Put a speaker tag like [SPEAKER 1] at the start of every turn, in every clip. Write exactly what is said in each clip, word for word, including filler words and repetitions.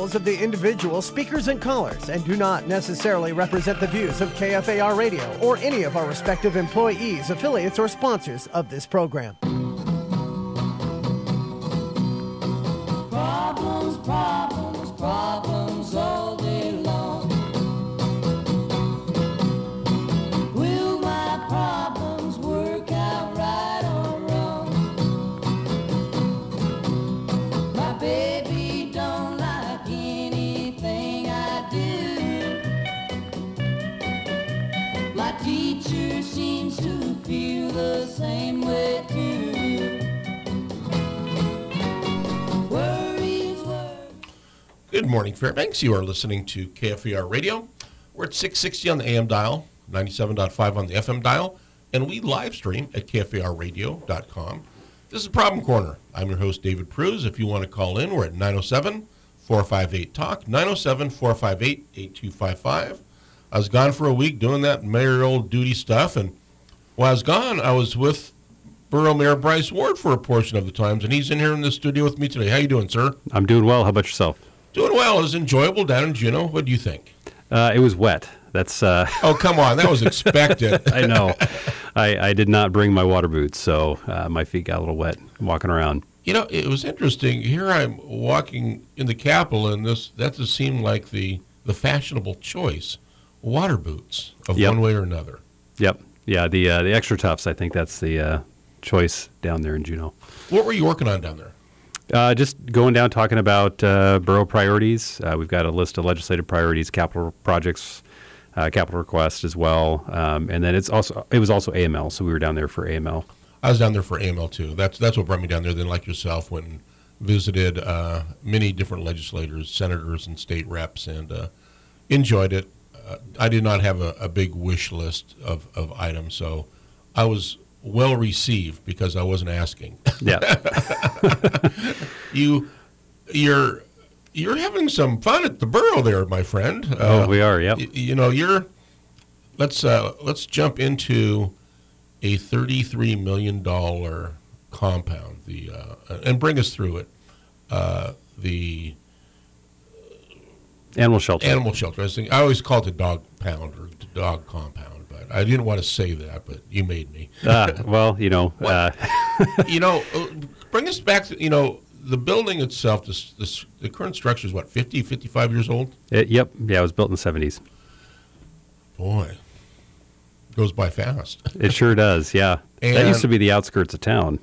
[SPEAKER 1] those of the individual speakers and callers and do not necessarily represent the views of K F A R Radio or any of our respective employees, affiliates, or sponsors of this program.
[SPEAKER 2] Problems, problems, problems all day long. Will my problems work out right or wrong? My baby don't like anything I do. My teacher seems to feel the same way too.
[SPEAKER 3] Good morning, Fairbanks. You are listening to K F A R Radio. We're at six sixty on the A M dial, ninety-seven point five on the F M dial, and we live stream at K F A R radio dot com. This is Problem Corner. I'm your host, David Pruse. If you want to call in, we're at nine oh seven, four five eight, talk, nine oh seven, four five eight, eight two five five. I was gone for a week doing that mayoral duty stuff, and while I was gone, I was with Borough Mayor Bryce Ward for a portion of the times, and he's in here in the studio with me today. How you doing, sir?
[SPEAKER 4] I'm doing well. How about yourself?
[SPEAKER 3] Doing well. It was enjoyable down in Juneau. What do you think?
[SPEAKER 4] Uh, it was wet. That's. Uh,
[SPEAKER 3] oh, come on. That was expected.
[SPEAKER 4] I know. I, I did not bring my water boots, so uh, my feet got a little wet walking around.
[SPEAKER 3] You know, it was interesting. Here I'm walking in the Capitol, and this that just seemed like the, the fashionable choice, water boots of
[SPEAKER 4] Yep.
[SPEAKER 3] one way or another.
[SPEAKER 4] Yep. Yeah, the uh, the extra toughs, I think that's the uh, choice down there in Juneau.
[SPEAKER 3] What were you working on down there?
[SPEAKER 4] Uh, just going down talking about uh, borough priorities. Uh, we've got a list of legislative priorities, capital projects, uh, capital requests as well, um, and then it's also it was also A M L, so we were down there for A M L.
[SPEAKER 3] I was down there for A M L too. That's that's what brought me down there. Then, like yourself, went and visited uh, many different legislators, senators, and state reps, and uh, enjoyed it. Uh, I did not have a, a big wish list of, of items, so I was well received because I wasn't asking.
[SPEAKER 4] Yeah.
[SPEAKER 3] you, you're you're having some fun at the borough there, my friend.
[SPEAKER 4] Oh, uh, we are. Yep.
[SPEAKER 3] Y- you know, you're. Let's uh, let's jump into a thirty-three million dollar compound. The uh, and bring us through it. Uh, the
[SPEAKER 4] animal shelter.
[SPEAKER 3] Animal shelter. I, was thinking, I always call it the dog pound or the dog compound. I didn't want to say that, but you made me.
[SPEAKER 4] uh, well, you know. Uh,
[SPEAKER 3] you know, bring us back to, you know, the building itself, this, this, the current structure is what, fifty, fifty-five years old?
[SPEAKER 4] It, yep. Yeah, it was built in the seventies.
[SPEAKER 3] Boy, goes by fast.
[SPEAKER 4] It sure does, yeah.
[SPEAKER 3] And
[SPEAKER 4] that used to be the outskirts of town.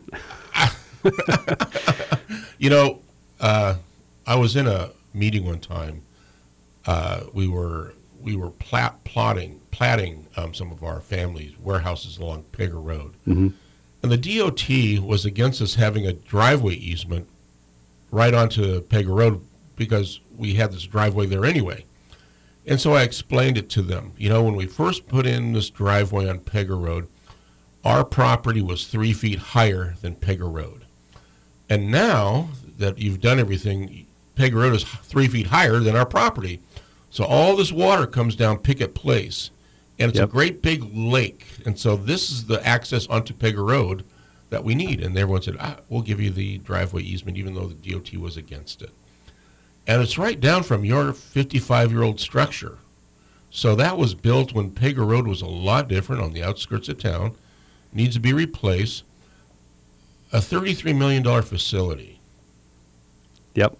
[SPEAKER 3] You know, uh, I was in a meeting one time. Uh, we were we were plat, plotting, platting um, some of our families' warehouses along Pegger Road.
[SPEAKER 4] Mm-hmm.
[SPEAKER 3] And the D O T was against us having a driveway easement right onto Pegger Road because we had this driveway there anyway. And so I explained it to them. You know, when we first put in this driveway on Pegger Road, our property was three feet higher than Pegger Road. And now that you've done everything, Pegger Road is three feet higher than our property. So all this water comes down Pickett Place, and it's
[SPEAKER 4] Yep.
[SPEAKER 3] a great big lake. And so this is the access onto Pegger Road that we need. And everyone said, ah, we'll give you the driveway easement, even though the D O T was against it. And it's right down from your fifty-five-year-old structure. So that was built when Pegger Road was a lot different on the outskirts of town, needs to be replaced. A thirty-three million dollars facility.
[SPEAKER 4] Yep.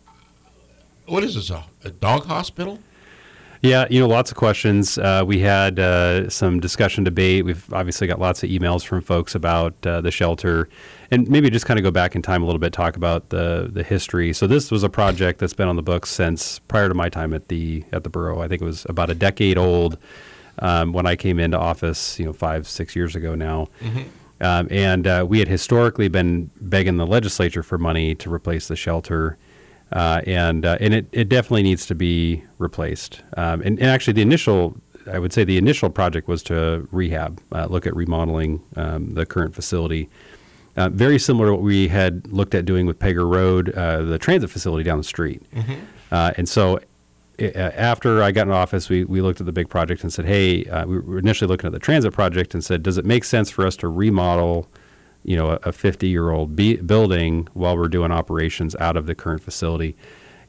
[SPEAKER 3] What is this, a, a dog hospital?
[SPEAKER 4] Yeah, you know, lots of questions. Uh, we had uh, some discussion, debate. We've obviously got lots of emails from folks about uh, the shelter. And maybe just kind of go back in time a little bit, talk about the the history. So this was a project that's been on the books since prior to my time at the at the borough. I think it was about a decade old um, when I came into office, you know, five, six years ago now. Mm-hmm. Um, and uh, we had historically been begging the legislature for money to replace the shelter. Uh, and uh, and it, it definitely needs to be replaced. Um, and, and actually, the initial, I would say, the initial project was to rehab, uh, look at remodeling um, the current facility. Uh, very similar to what we had looked at doing with Pegger Road, uh, the transit facility down the street. Mm-hmm. Uh, and so, it, uh, after I got in office, we we looked at the big project and said, hey, uh, we were initially looking at the transit project and said, does it make sense for us to remodel, you know, a fifty-year-old be- building while we're doing operations out of the current facility?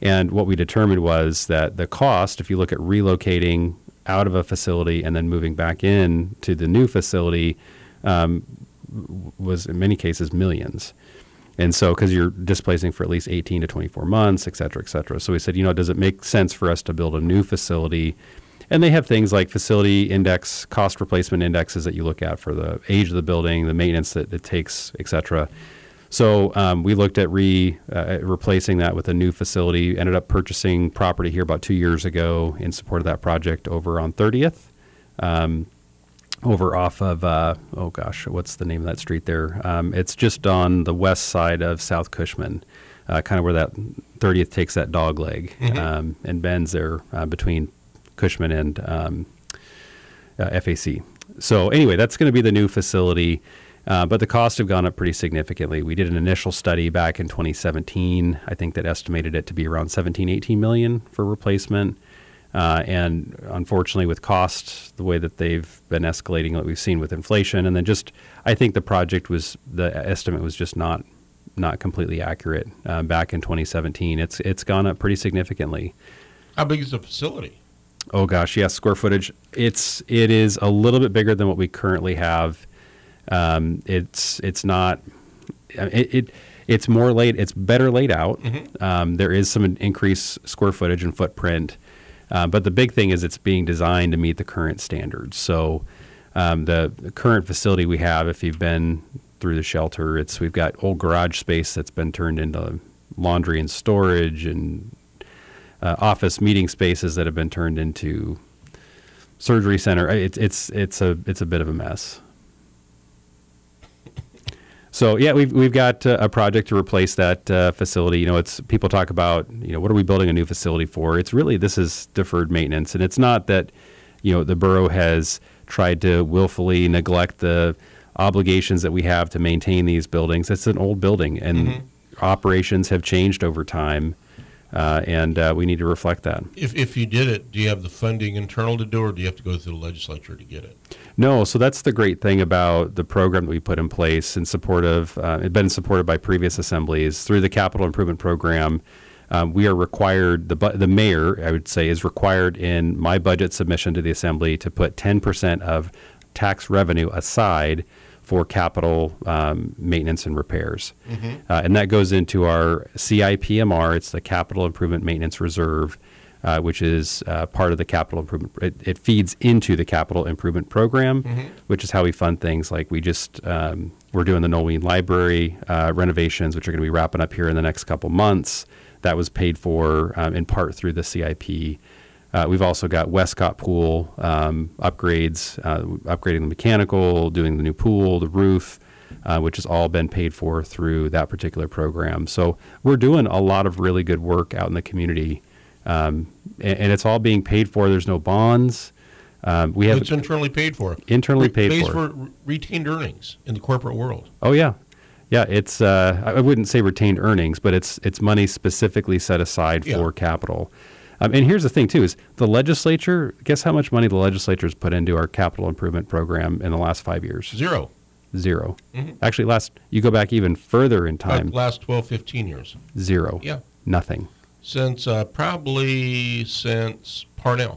[SPEAKER 4] And what we determined was that the cost, if you look at relocating out of a facility and then moving back in to the new facility, um, was in many cases millions. And so, because you're displacing for at least eighteen to twenty-four months, et cetera, et cetera. So we said, you know, does it make sense for us to build a new facility? And they have things like facility index, cost replacement indexes that you look at for the age of the building, the maintenance that it takes, et cetera. So um, we looked at re uh, replacing that with a new facility, ended up purchasing property here about two years ago in support of that project over on thirtieth. Um, over off of, uh, oh gosh, what's the name of that street there? Um, it's just on the west side of South Cushman, uh, kind of where that thirtieth takes that dog leg mm-hmm. um, and bends there uh, between Cushman and um, uh, F A C. So anyway, that's going to be the new facility, uh, but the costs have gone up pretty significantly. We did an initial study back in twenty seventeen, I think that estimated it to be around seventeen, eighteen million for replacement. Uh, and unfortunately, with costs, the way that they've been escalating, like we've seen with inflation, and then just, I think the project was, the estimate was just not not completely accurate uh, back in twenty seventeen. It's it's gone up pretty significantly.
[SPEAKER 3] How big is the facility?
[SPEAKER 4] Oh gosh, yes, square footage. It's it is a little bit bigger than what we currently have. Um, it's it's not it. it it's more laid. It's better laid out. Mm-hmm. Um, there is some increased square footage and footprint. Uh, but the big thing is it's being designed to meet the current standards. So um, the, the current facility we have, if you've been through the shelter, it's we've got old garage space that's been turned into laundry and storage, and uh, office meeting spaces that have been turned into surgery center. It's it's it's a it's a bit of a mess. So yeah, we've we've got uh, a project to replace that uh, facility. You know, it's people talk about, you know, what are we building a new facility for? It's really, this is deferred maintenance, and it's not that, you know, the borough has tried to willfully neglect the obligations that we have to maintain these buildings. It's an old building, and mm-hmm. operations have changed over time, uh, and uh, we need to reflect that. If
[SPEAKER 3] if you did it, do you have the funding internal to do it, or do you have to go through the legislature to get it?
[SPEAKER 4] No, so that's the great thing about the program that we put in place in support of, uh, it's been supported by previous assemblies through the capital improvement program. Um, we are required, the the mayor, I would say, is required in my budget submission to the assembly to put ten percent of tax revenue aside for capital um, maintenance and repairs. Mm-hmm. Uh, and that goes into our C I P M R, it's the Capital Improvement Maintenance Reserve, Uh, which is uh, part of the capital improvement. It, it feeds into the capital improvement program, mm-hmm. which is how we fund things like we just, um, we're doing the Nolene Library uh, renovations, which are going to be wrapping up here in the next couple months. That was paid for um, in part through the C I P. Uh, we've also got Westcott Pool um, upgrades, uh, upgrading the mechanical, doing the new pool, the roof, uh, which has all been paid for through that particular program. So we're doing a lot of really good work out in the community. Um, and, and it's all being paid for. There's no bonds. Um, we have
[SPEAKER 3] it's internally paid for.
[SPEAKER 4] Internally paid
[SPEAKER 3] Based
[SPEAKER 4] for.
[SPEAKER 3] for retained earnings in the corporate world.
[SPEAKER 4] Oh yeah, yeah. It's uh, I wouldn't say retained earnings, but it's it's money specifically set aside
[SPEAKER 3] yeah.
[SPEAKER 4] for capital. Um, and here's the thing too: is the legislature? Guess how much money the legislature has put into our capital improvement program in the last five years?
[SPEAKER 3] Zero.
[SPEAKER 4] Zero.
[SPEAKER 3] Mm-hmm.
[SPEAKER 4] Actually, last you go back even further in time.
[SPEAKER 3] Like last twelve, fifteen years.
[SPEAKER 4] Zero.
[SPEAKER 3] Yeah.
[SPEAKER 4] Nothing.
[SPEAKER 3] Since uh, probably since Parnell.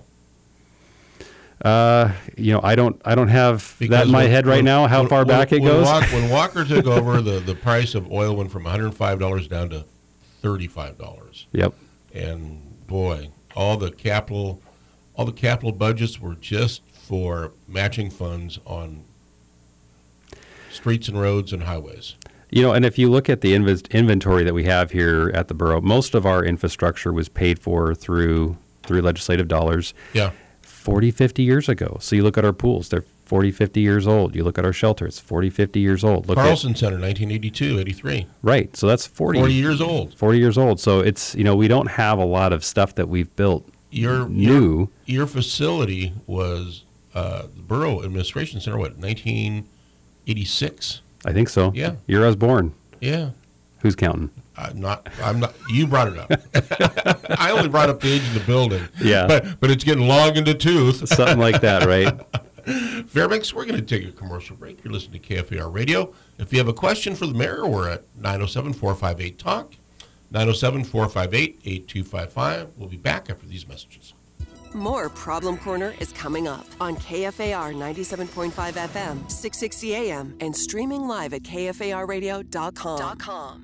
[SPEAKER 4] Uh, you know, I don't, I don't have
[SPEAKER 3] Because
[SPEAKER 4] that in my
[SPEAKER 3] when,
[SPEAKER 4] head right
[SPEAKER 3] when,
[SPEAKER 4] now. How
[SPEAKER 3] when,
[SPEAKER 4] far
[SPEAKER 3] when,
[SPEAKER 4] back it
[SPEAKER 3] when
[SPEAKER 4] goes?
[SPEAKER 3] Walker, when Walker took over, the, the price of oil went from one hundred five dollars down to thirty-five dollars.
[SPEAKER 4] Yep.
[SPEAKER 3] And boy, all the capital, all the capital budgets were just for matching funds on streets and roads and highways.
[SPEAKER 4] You know, and if you look at the inv- inventory that we have here at the borough, most of our infrastructure was paid for through through legislative dollars.
[SPEAKER 3] Yeah.
[SPEAKER 4] forty, fifty years ago. So you look at our pools, they're forty, fifty years old. You look at our shelter, it's forty, fifty years old. Look
[SPEAKER 3] Carlson
[SPEAKER 4] at,
[SPEAKER 3] Center, nineteen eighty-two, eighty-three.
[SPEAKER 4] Right. So that's forty.
[SPEAKER 3] forty years old.
[SPEAKER 4] forty years old. So it's, you know, we don't have a lot of stuff that we've built
[SPEAKER 3] your,
[SPEAKER 4] new.
[SPEAKER 3] Your, your facility was uh, the Borough Administration Center, what, nineteen eighty-six?
[SPEAKER 4] I think so.
[SPEAKER 3] Yeah.
[SPEAKER 4] Year I was born.
[SPEAKER 3] Yeah.
[SPEAKER 4] Who's counting?
[SPEAKER 3] I'm not. I'm not. You brought it up. I only brought up the age of the building.
[SPEAKER 4] Yeah.
[SPEAKER 3] But but it's getting long in the tooth.
[SPEAKER 4] Something like that, right?
[SPEAKER 3] Fairbanks, we're going to take a commercial break. You're listening to K F A R Radio. If you have a question for the mayor, we're at nine oh seven, four five eight, talk. nine oh seven, four five eight, eight two five five. We'll be back after these messages.
[SPEAKER 5] More Problem Corner is coming up on K F A R ninety-seven point five F M, six sixty A M, and streaming live at K F A R radio dot com.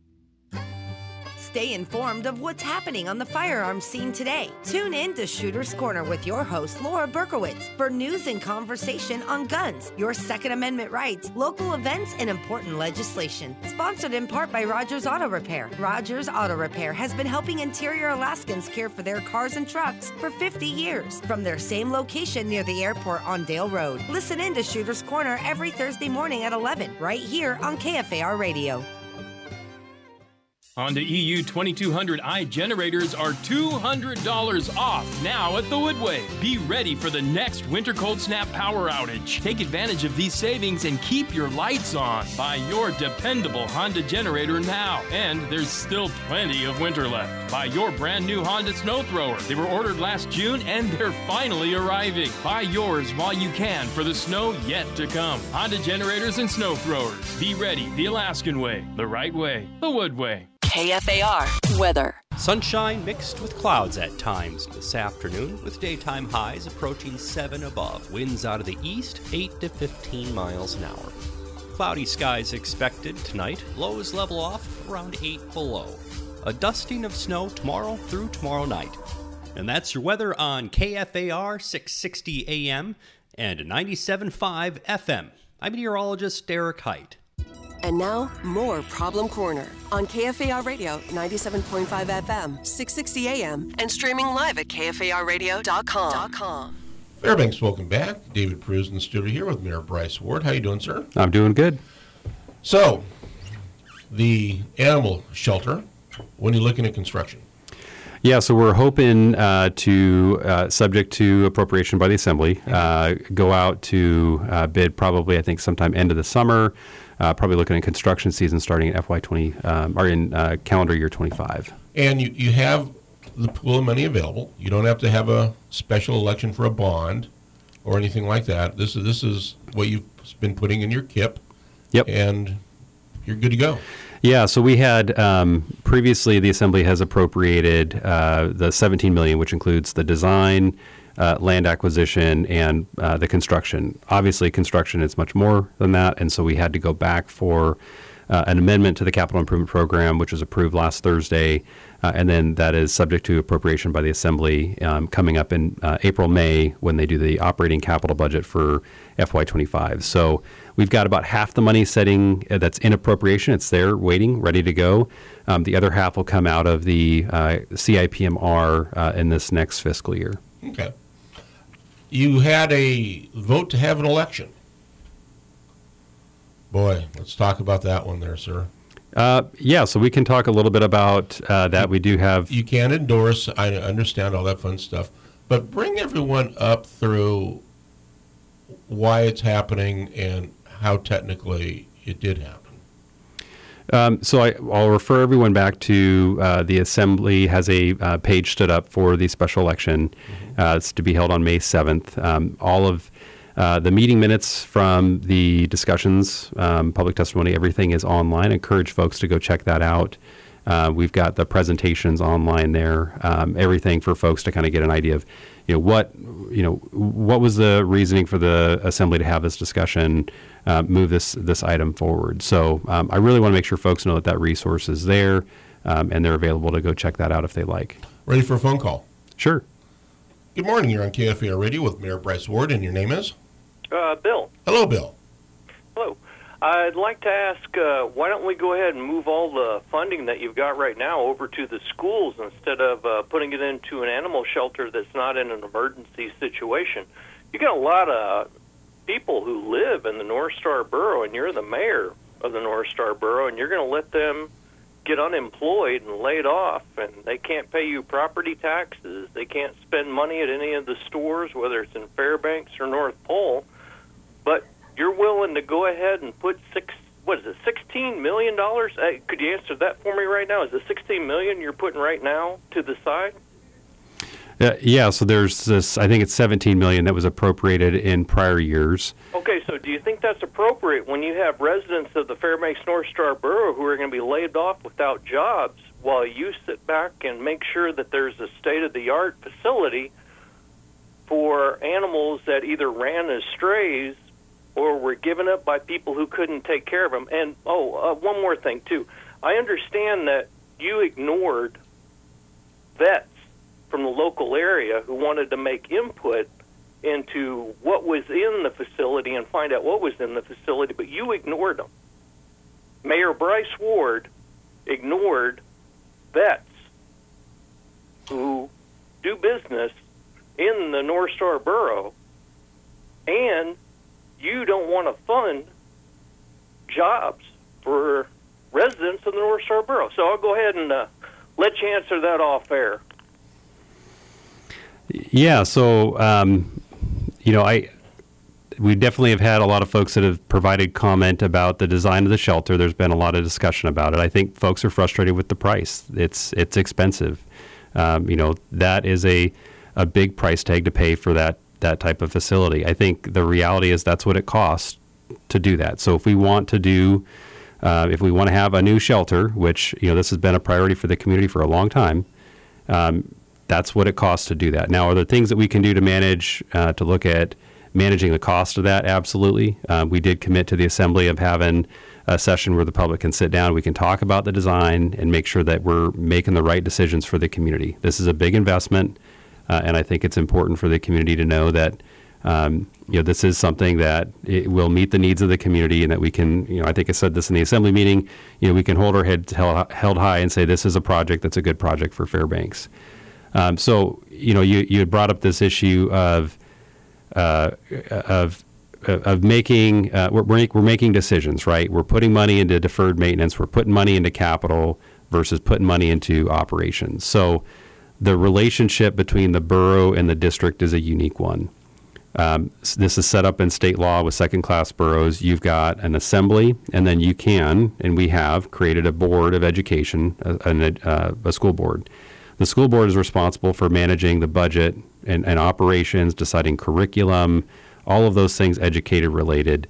[SPEAKER 6] Stay informed of what's happening on the firearms scene today. Tune in to Shooter's Corner with your host, Laura Berkowitz, for news and conversation on guns, your Second Amendment rights, local events, and important legislation. Sponsored in part by Rogers Auto Repair. Rogers Auto Repair has been helping interior Alaskans care for their cars and trucks for fifty years from their same location near the airport on Dale Road. Listen in to Shooter's Corner every Thursday morning at eleven, right here on K F A R Radio.
[SPEAKER 7] Honda E U twenty-two hundred i generators are two hundred dollars off now at the Woodway. Be ready for the next winter cold snap power outage. Take advantage of these savings and keep your lights on. Buy your dependable Honda generator now. And there's still plenty of winter left. Buy your brand new Honda snow thrower. They were ordered last June and they're finally arriving. Buy yours while you can for the snow yet to come. Honda generators and snow throwers. Be ready the Alaskan way, the right way, the Woodway.
[SPEAKER 5] K F A R weather.
[SPEAKER 8] Sunshine mixed with clouds at times this afternoon, with daytime highs approaching seven above. Winds out of the east, eight to fifteen miles an hour. Cloudy skies expected tonight. Lows level off around eight below. A dusting of snow tomorrow through tomorrow night. And that's your weather on K F A R six sixty A M and ninety-seven point five F M. I'm meteorologist Derek Height.
[SPEAKER 5] And now, more Problem Corner on K F A R Radio ninety-seven point five F M, six sixty A M, and streaming live at K F A R radio dot com.
[SPEAKER 3] Fairbanks, welcome back. David Pruse in the studio here with Mayor Bryce Ward. How you doing, sir?
[SPEAKER 4] I'm doing good.
[SPEAKER 3] So, the animal shelter, when are you looking at construction?
[SPEAKER 4] Yeah, so we're hoping uh, to, uh, subject to appropriation by the Assembly, uh, go out to uh, bid probably, I think, sometime end of the summer. Uh, probably looking at construction season starting in F Y twenty um, or in uh, calendar year twenty-five.
[SPEAKER 3] And you, you have the pool of money available. You don't have to have a special election for a bond or anything like that. This is this is what you've been putting in your K I P.
[SPEAKER 4] Yep.
[SPEAKER 3] And you're good to go.
[SPEAKER 4] Yeah, so we had um, previously the Assembly has appropriated uh, the seventeen million dollars, which includes the design, uh, land acquisition, and uh, the construction. Obviously, construction is much more than that, and so we had to go back for uh, an amendment to the capital improvement program, which was approved last Thursday, uh, and then that is subject to appropriation by the Assembly um, coming up in uh, April, May, when they do the operating capital budget for F Y twenty-five. So we've got about half the money setting uh, that's in appropriation. It's there, waiting, ready to go. Um, the other half will come out of the uh, C I P M R uh, in this next fiscal year.
[SPEAKER 3] Okay. You had a vote to have an election. Boy, let's talk about that one there, sir.
[SPEAKER 4] Uh, yeah, so we can talk a little bit about uh, that. We do have...
[SPEAKER 3] You can endorse, I understand all that fun stuff, but bring everyone up through why it's happening and how technically it did happen.
[SPEAKER 4] Um, so I, I'll refer everyone back to uh, the Assembly has a uh, page stood up for the special election. Mm-hmm. Uh, it's to be held on May seventh. Um, all of uh, the meeting minutes from the discussions, um, public testimony, everything is online. I encourage folks to go check that out. Uh, we've got the presentations online there, um, everything for folks to kind of get an idea of, you know, what, you know, what was the reasoning for the Assembly to have this discussion, uh, move this this item forward. So um, I really want to make sure folks know that that resource is there, um, and they're available to go check that out if they like.
[SPEAKER 3] Ready for a phone call?
[SPEAKER 4] Sure.
[SPEAKER 3] Good morning. You're on K F A R Radio with Mayor Bryce Ward, and your name is?
[SPEAKER 9] Uh, Bill.
[SPEAKER 3] Hello, Bill.
[SPEAKER 9] Hello. I'd like to ask, uh, why don't we go ahead and move all the funding that you've got right now over to the schools instead of uh, putting it into an animal shelter that's not in an emergency situation? You got a lot of people who live in the North Star Borough, and you're the mayor of the North Star Borough, and you're going to let them get unemployed and laid off, and they can't pay you property taxes. They can't spend money at any of the stores, whether it's in Fairbanks or North Pole, but you're willing to go ahead and put six, what is it, sixteen million dollars? Uh, could you answer that for me right now? Is it sixteen million dollars you're putting right now to the side?
[SPEAKER 4] Uh, yeah, so there's this, I think it's seventeen million dollars that was appropriated in prior years.
[SPEAKER 9] Okay, so do you think that's appropriate when you have residents of the Fairbanks North Star Borough who are going to be laid off without jobs while you sit back and make sure that there's a state-of-the-art facility for animals that either ran as strays or were given up by people who couldn't take care of them. And, oh, uh, one more thing, too. I understand that you ignored vets from the local area who wanted to make input into what was in the facility and find out what was in the facility, but you ignored them. Mayor Bryce Ward ignored vets who do business in the North Star Borough, and you don't want to fund jobs for residents of the North Star Borough. So I'll go ahead and uh, let you answer that off air.
[SPEAKER 4] Yeah, so, um, you know, I we definitely have had a lot of folks that have provided comment about the design of the shelter. There's been a lot of discussion about it. I think folks are frustrated with the price. It's it's expensive. Um, you know, that is a, a big price tag to pay for that, that type of facility. I think the reality is that's what it costs to do that. So if we want to do, uh, if we want to have a new shelter, which, you know, this has been a priority for the community for a long time, um, that's what it costs to do that. Now, are there things that we can do to manage, uh, to look at managing the cost of that? Absolutely. Uh, we did commit to the assembly of having a session where the public can sit down. We can talk about the design and make sure that we're making the right decisions for the community. This is a big investment, uh, and I think it's important for the community to know that um, you know, this is something that it will meet the needs of the community, and that we can, you know, I think I said this in the assembly meeting, you know, we can hold our heads held, held high and say this is a project that's a good project for Fairbanks. Um, so, you know, you, you had brought up this issue of uh, of of making uh, we're we're making decisions, right? We're putting money into deferred maintenance, we're putting money into capital versus putting money into operations. So, the relationship between the borough and the district is a unique one. Um, this is set up in state law with second-class boroughs. You've got an assembly, and then you can, and we have created a board of education, a, a, a school board. The school board is responsible for managing the budget and, and operations, deciding curriculum, all of those things educated related.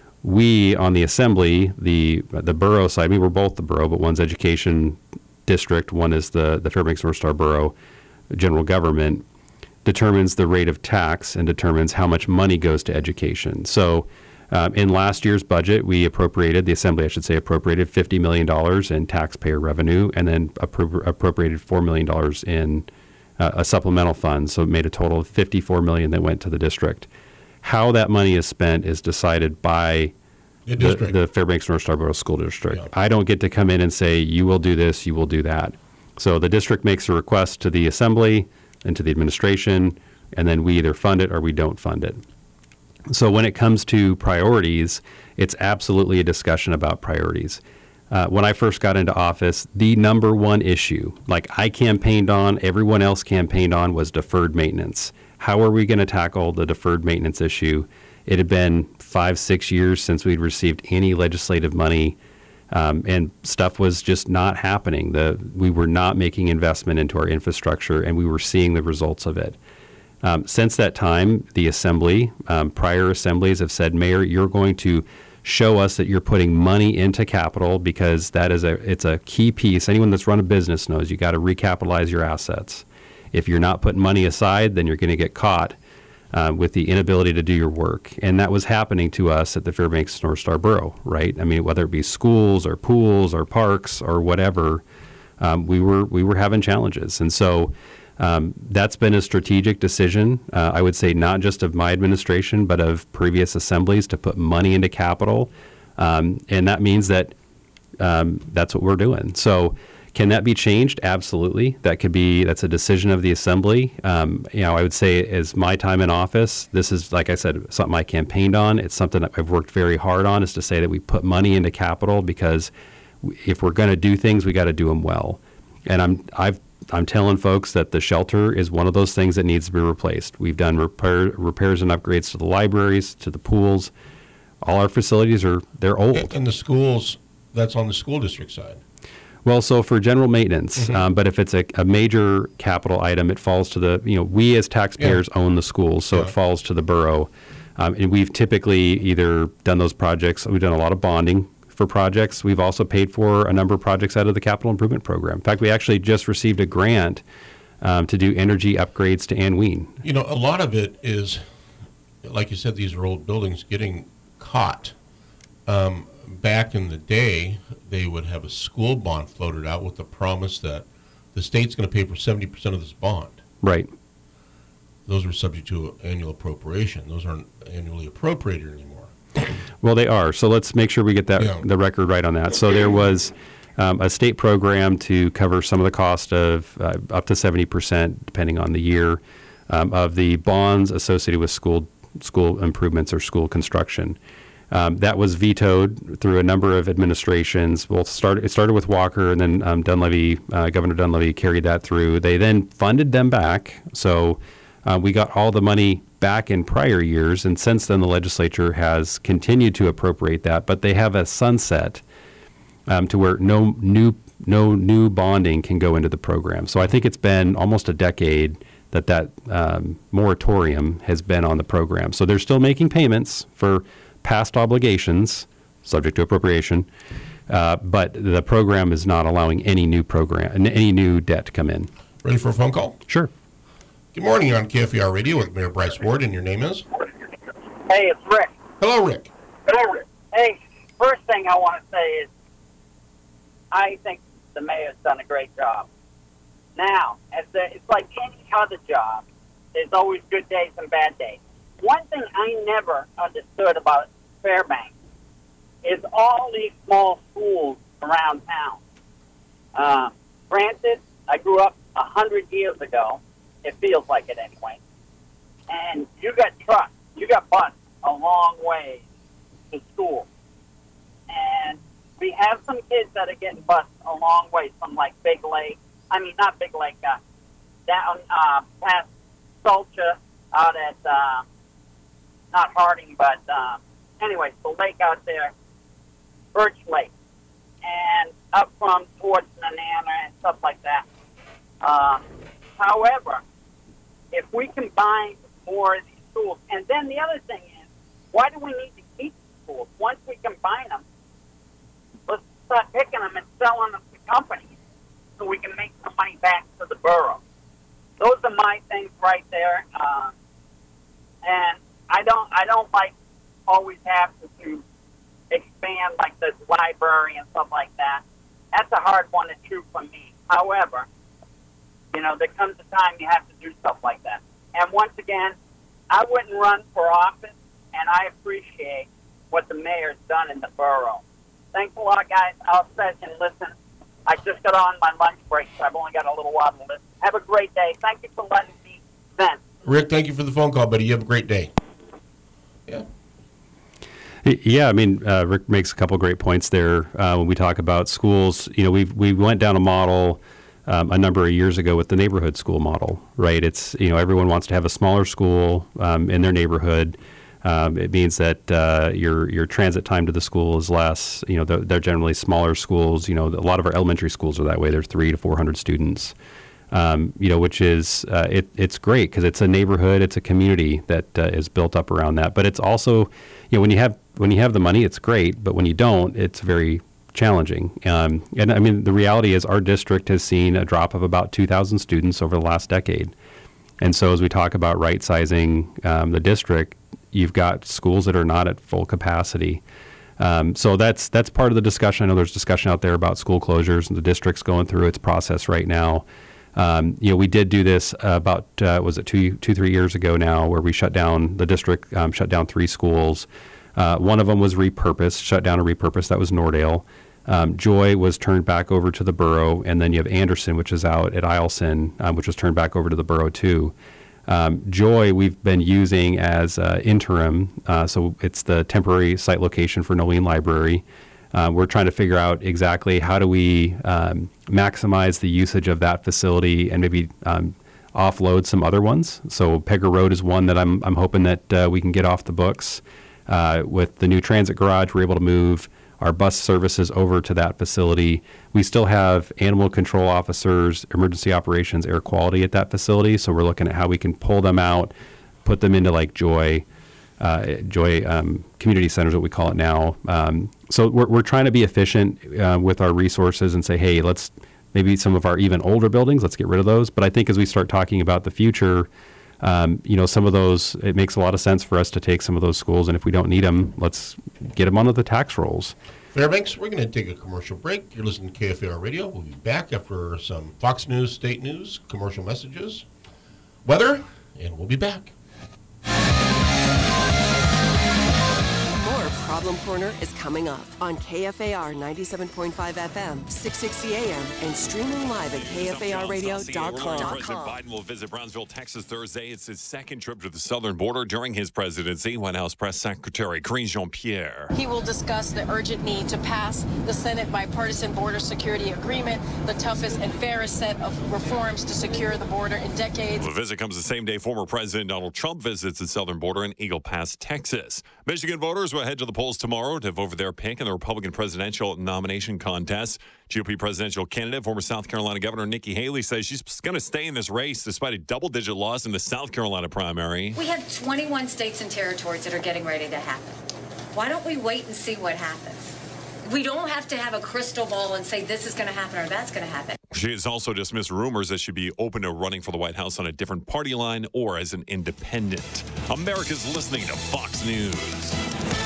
[SPEAKER 4] We, on the assembly, the the borough side, I mean, we're both the borough, but one's education district, one is the, the Fairbanks North Star Borough general government, determines the rate of tax and determines how much money goes to education. So um, in last year's budget, we appropriated, the assembly, I should say, appropriated fifty million dollars in taxpayer revenue, and then appro- appropriated four million dollars in uh, a supplemental fund. So it made a total of fifty-four million dollars that went to the district. How that money is spent is decided by the, the, the Fairbanks North Star Borough School District. Yeah. I don't get to come in and say, you will do this, you will do that. So the district makes a request to the assembly and to the administration, and then we either fund it or we don't fund it. So when it comes to priorities, it's absolutely a discussion about priorities. Uh, when I first got into office, the number one issue, like I campaigned on, everyone else campaigned on, was deferred maintenance. How are we going to tackle the deferred maintenance issue? It had been five, six years since we'd received any legislative money, um, and stuff was just not happening. The, we were not making investment into our infrastructure, and we were seeing the results of it. Um, since that time, the assembly, um, prior assemblies have said, Mayor, you're going to show us that you're putting money into capital, because that is a it's a key piece. Anyone that's run a business knows you got to recapitalize your assets. If you're not putting money aside, then you're going to get caught uh, with the inability to do your work. And that was happening to us at the Fairbanks North Star Borough, right? I mean, whether it be schools or pools or parks or whatever, um, we were we were having challenges. And so um, that's been a strategic decision, uh, I would say, not just of my administration, but of previous assemblies, to put money into capital. Um, and that means that um, that's what we're doing. So can that be changed? Absolutely. That could be, that's a decision of the assembly. Um, you know, I would say as my time in office, this is, like I said, something I campaigned on. It's something that I've worked very hard on, is to say that we put money into capital, because if we're going to do things, we got to do them well. And I'm, I've, I'm telling folks that the shelter is one of those things that needs to be replaced. We've done repair, repairs and upgrades to the libraries, to the pools. All our facilities are, they're old.
[SPEAKER 3] And the schools, that's on the school district side.
[SPEAKER 4] Well, so for general maintenance, mm-hmm. um, but if it's a, a major capital item, it falls to the, you know, we as taxpayers yeah. own the schools, so yeah. it falls to the borough. Um, and we've typically either done those projects, we've done a lot of bonding for projects. We've also paid for a number of projects out of the capital improvement program. In fact, we actually just received a grant um, to do energy upgrades to Ann Wien.
[SPEAKER 3] You know, a lot of it is, like you said, these are old buildings getting caught. Um, back in the day, they would have a school bond floated out with the promise that the state's going to pay for seventy percent of this bond.
[SPEAKER 4] Right.
[SPEAKER 3] Those were subject to annual appropriation. Those aren't annually appropriated anymore.
[SPEAKER 4] Well, they are. So let's make sure we get that
[SPEAKER 3] Yeah.
[SPEAKER 4] the record right on that. So there was um, a state program to cover some of the cost of uh, up to seventy percent, depending on the year, um, of the bonds associated with school school improvements or school construction. Um, that was vetoed through a number of administrations. Well, start, it started with Walker, and then um, Dunleavy, uh, Governor Dunleavy carried that through. They then funded them back. So uh, we got all the money back in prior years, and since then the legislature has continued to appropriate that, but they have a sunset um, to where no new no new bonding can go into the program. So I think it's been almost a decade that that um, moratorium has been on the program. So they're still making payments for past obligations, subject to appropriation, uh, but the program is not allowing any new program, any new debt to come in.
[SPEAKER 3] Ready for a phone call?
[SPEAKER 4] Sure.
[SPEAKER 3] Good morning. You're on K F E R Radio with Mayor Bryce Ward, and your name is?
[SPEAKER 10] Hey, it's Rick.
[SPEAKER 3] Hello, Rick.
[SPEAKER 10] Hello, Rick. Hey, first thing I want to say is I think the mayor's done a great job. Now, as the, it's like any other job, there's always good days and bad days. One thing I never understood about Fairbanks is all these small schools around town. Uh, granted, I grew up a hundred years ago. It feels like it anyway. And you got trucks, you got bus a long way to school. And we have some kids that are getting bused a long way from like Big Lake. I mean, not Big Lake, uh, down uh, past Soldier out at, uh, not Harding, but uh, anyway, the lake out there, Birch Lake, and up from towards Nenana and stuff like that. Uh, however, if we combine more of these schools, and then the other thing is, why do we need to keep schools? Once we combine them, let's start picking them and selling them to companies so we can make some money back to the borough. Those are my things right there. Uh, and I don't I don't like always have to, to expand like the library and stuff like that. That's a hard one to chew for me. However, you know, there comes a time you have to do stuff like that. And once again, I wouldn't run for office, and I appreciate what the mayor's done in the borough. Thanks a lot, guys. I'll sit and listen. I just got on my lunch break, so I've only got a little while to listen. Have a great day. Thank you for letting me vent.
[SPEAKER 3] Rick, thank you for the phone call, buddy. You have a great day. Yeah.
[SPEAKER 4] Yeah, I mean, uh, Rick makes a couple great points there uh, when we talk about schools. You know, we we went down a model um, a number of years ago with the neighborhood school model, right? It's, you know, everyone wants to have a smaller school um, in their neighborhood. Um, it means that uh, your your transit time to the school is less. You know, they're, they're generally smaller schools. You know, a lot of our elementary schools are that way. They're three to four hundred students. Um, you know, which is uh, it, it's great because it's a neighborhood, it's a community that uh, is built up around that. But it's also, you know, when you have when you have the money, it's great. But when you don't, it's very challenging. Um, and I mean, the reality is, our district has seen a drop of about two thousand students over the last decade. And so, as we talk about right sizing um, the district, you've got schools that are not at full capacity. Um, so that's that's part of the discussion. I know there's discussion out there about school closures, and the district's going through its process right now. Um, you know, we did do this uh, about, uh, was it two, two, three years ago now, where we shut down, the district um, shut down three schools. Uh, one of them was repurposed, shut down and repurposed. That was Nordale. Um, Joy was turned back over to the borough. And then you have Anderson, which is out at Eielson, um, which was turned back over to the borough too. Um, Joy, we've been using as uh, interim. Uh, so it's the temporary site location for Nolene Library. Uh, we're trying to figure out exactly how do we um, maximize the usage of that facility and maybe um, offload some other ones. So Pegger Road is one that I'm I'm hoping that uh, we can get off the books. Uh, with the new transit garage, we're able to move our bus services over to that facility. We still have animal control officers, emergency operations, air quality at that facility. So we're looking at how we can pull them out, put them into like Joy. uh, Joy um, Community Center is what we call it now. Um, so we're, we're trying to be efficient uh, with our resources and say, hey, let's maybe some of our even older buildings, let's get rid of those. But I think as we start talking about the future, um, you know, some of those, it makes a lot of sense for us to take some of those schools, and if we don't need them, let's get them onto the tax rolls.
[SPEAKER 3] Fairbanks, we're going to take a commercial break. You're listening to K F A R Radio. We'll be back after some Fox News, state news, commercial messages, weather, and we'll be back.
[SPEAKER 5] More Problem Corner is coming up on K F A R ninety-seven point five F M, six sixty A M, and streaming live at K F A R radio dot com.
[SPEAKER 11] President Biden will visit Brownsville, Texas Thursday. It's his second trip to the southern border during his presidency. White House Press Secretary Karine Jean-Pierre.
[SPEAKER 12] He will discuss the urgent need to pass the Senate bipartisan border security agreement, the toughest and fairest set of reforms to secure the border in decades.
[SPEAKER 11] The visit comes the same day former President Donald Trump visits the southern border in Eagle Pass, Texas. Michigan voters will head to the polls tomorrow to vote for their pick in the Republican presidential nomination contest. G O P presidential candidate, former South Carolina Governor Nikki Haley, says she's going to stay in this race despite a double-digit loss in the South Carolina primary.
[SPEAKER 13] We have twenty-one states and territories that are getting ready to happen. Why don't we wait and see what happens? We don't have to have a crystal ball and say this is going to happen or that's going to happen.
[SPEAKER 11] She has also dismissed rumors that she'd be open to running for the White House on a different party line or as an independent. America's listening to Fox News.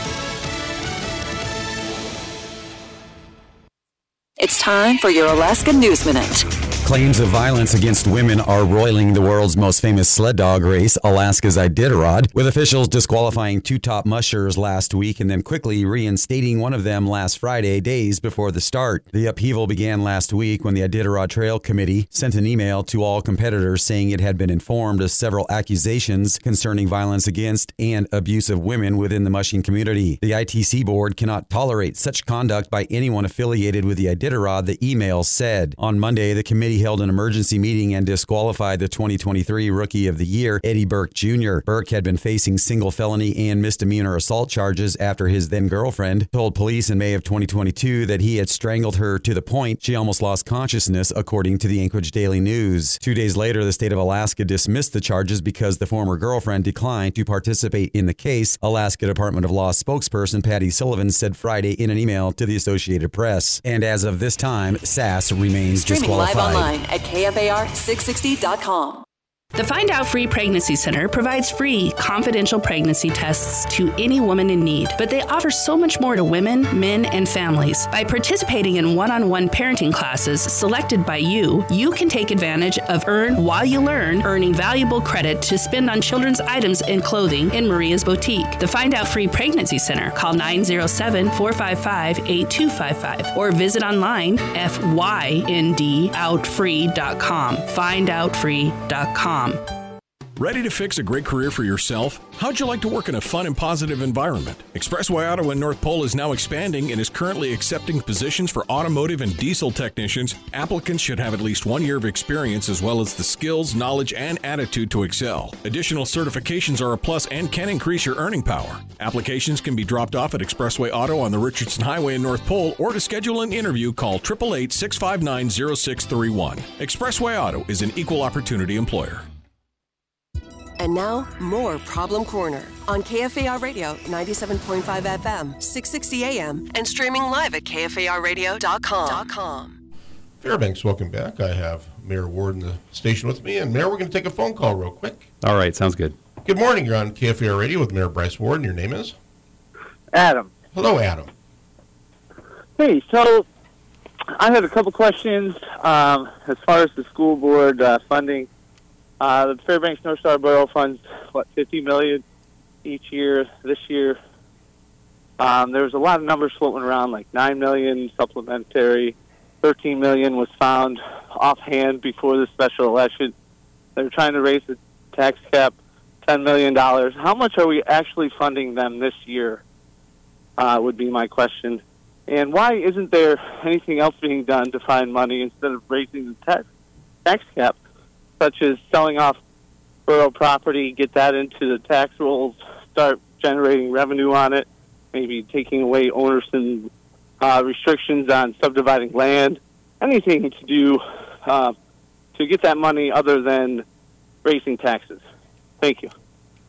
[SPEAKER 14] It's time for your Alaska News Minute.
[SPEAKER 15] Claims of violence against women are roiling the world's most famous sled dog race, Alaska's Iditarod, with officials disqualifying two top mushers last week and then quickly reinstating one of them last Friday, days before the start. The upheaval began last week when the Iditarod Trail Committee sent an email to all competitors saying it had been informed of several accusations concerning violence against and abuse of women within the mushing community. The I T C board cannot tolerate such conduct by anyone affiliated with the Iditarod, the email said. On Monday, the committee held an emergency meeting and disqualified the twenty twenty-three Rookie of the Year, Eddie Burke Junior Burke had been facing single felony and misdemeanor assault charges after his then-girlfriend told police in May of twenty twenty-two that he had strangled her to the point she almost lost consciousness, according to the Anchorage Daily News. Two days later, the state of Alaska dismissed the charges because the former girlfriend declined to participate in the case, Alaska Department of Law spokesperson Patty Sullivan said Friday in an email to the Associated Press. And as of this time, S A S remains
[SPEAKER 14] Streaming
[SPEAKER 15] disqualified.
[SPEAKER 14] live online at K F A R six sixty dot com.
[SPEAKER 16] The Find Out Free Pregnancy Center provides free, confidential pregnancy tests to any woman in need, but they offer so much more to women, men, and families. By participating in one-on-one parenting classes selected by you, you can take advantage of Earn While You Learn, earning valuable credit to spend on children's items and clothing in Maria's Boutique. The Find Out Free Pregnancy Center. Call nine zero seven, four five five, eight two five five or visit online f y n d out free dot com. find out free dot com.
[SPEAKER 17] Ready to fix a great career for yourself? How'd you like to work in a fun and positive environment? Expressway Auto in North Pole is now expanding and is currently accepting positions for automotive and diesel technicians. Applicants should have at least one year of experience as well as the skills, knowledge, and attitude to excel. Additional certifications are a plus and can increase your earning power. Applications can be dropped off at Expressway Auto on the Richardson Highway in North Pole, or to schedule an interview, call eight eight eight, six five nine, zero six three one. Expressway Auto is an equal opportunity employer.
[SPEAKER 5] And now, more Problem Corner on K F A R Radio ninety-seven point five F M, six sixty A M, and streaming live at K F A R radio dot com.
[SPEAKER 3] Fairbanks, welcome back. I have Mayor Ward in the station with me. And Mayor, we're going to take a phone call real quick.
[SPEAKER 4] All right, sounds good.
[SPEAKER 3] Good morning. You're on K F A R Radio with Mayor Bryce Ward, and your name is?
[SPEAKER 18] Adam.
[SPEAKER 3] Hello, Adam.
[SPEAKER 18] Hey, so I have a couple questions um, as far as the school board uh, funding. Uh, the Fairbanks North Star Borough funds, what, fifty million dollars each year. This year, um, there was a lot of numbers floating around, like nine million dollars supplementary, thirteen million dollars was found offhand before the special election. They were trying to raise the tax cap ten million dollars. How much are we actually funding them this year, uh, would be my question. And why isn't there anything else being done to find money instead of raising the tax, tax cap? Such as selling off borough property, get that into the tax rolls, start generating revenue on it, maybe taking away owners and uh, restrictions on subdividing land, anything to do uh, to get that money other than raising taxes. Thank you.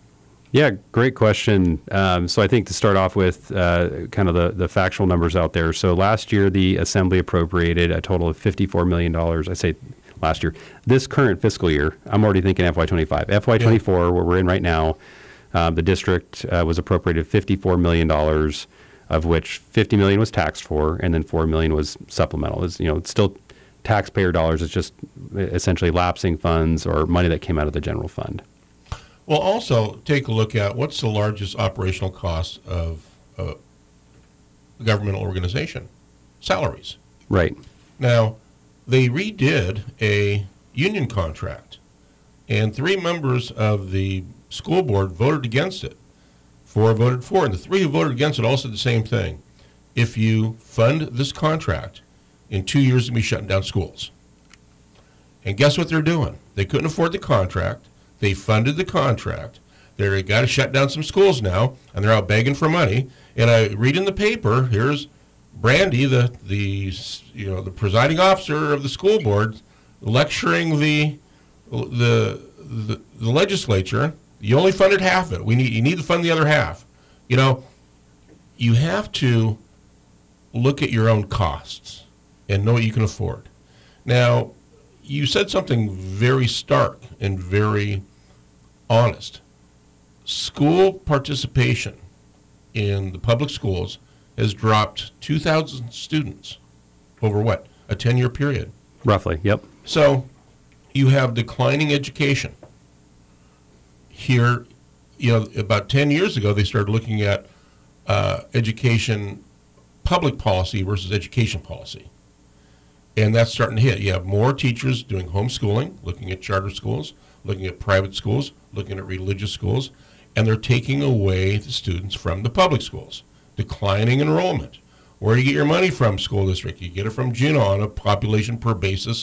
[SPEAKER 4] Yeah, great question. Um, so I think to start off with uh, kind of the, the factual numbers out there. So last year, the Assembly appropriated a total of fifty-four million dollars. I say last year. This current fiscal year, I'm already thinking F Y twenty-five. F Y twenty-four, yeah. Where we're in right now, um, the district uh, was appropriated fifty-four million dollars, of which fifty million dollars was taxed for, and then four million dollars was supplemental. It's, you know, it's still taxpayer dollars. It's just essentially lapsing funds or money that came out of the general fund.
[SPEAKER 3] Well, also take a look at what's the largest operational cost of uh, a governmental organization? Salaries.
[SPEAKER 4] Right.
[SPEAKER 3] Now, they redid a union contract, and three members of the school board voted against it. Four voted for it, and the three who voted against it all said the same thing. If you fund this contract, in two years you'll be shutting down schools. And guess what they're doing? They couldn't afford the contract. They funded the contract. They've got to shut down some schools now, and they're out begging for money. And I read in the paper, here's Brandy, the the you know the presiding officer of the school board, lecturing the the the, the legislature. You only funded half of it. We need you need to fund the other half. You know, you have to look at your own costs and know what you can afford. Now, you said something very stark and very honest. School participation in the public schools has dropped two thousand students over what? A ten-year period?
[SPEAKER 4] Roughly, yep.
[SPEAKER 3] So you have declining education. Here, you know, about ten years ago, they started looking at uh, education, public policy versus education policy. And that's starting to hit. You have more teachers doing homeschooling, looking at charter schools, looking at private schools, looking at religious schools, and they're taking away the students from the public schools. Declining enrollment. Where do you get your money from, school district? You get it from Juneau on a population per basis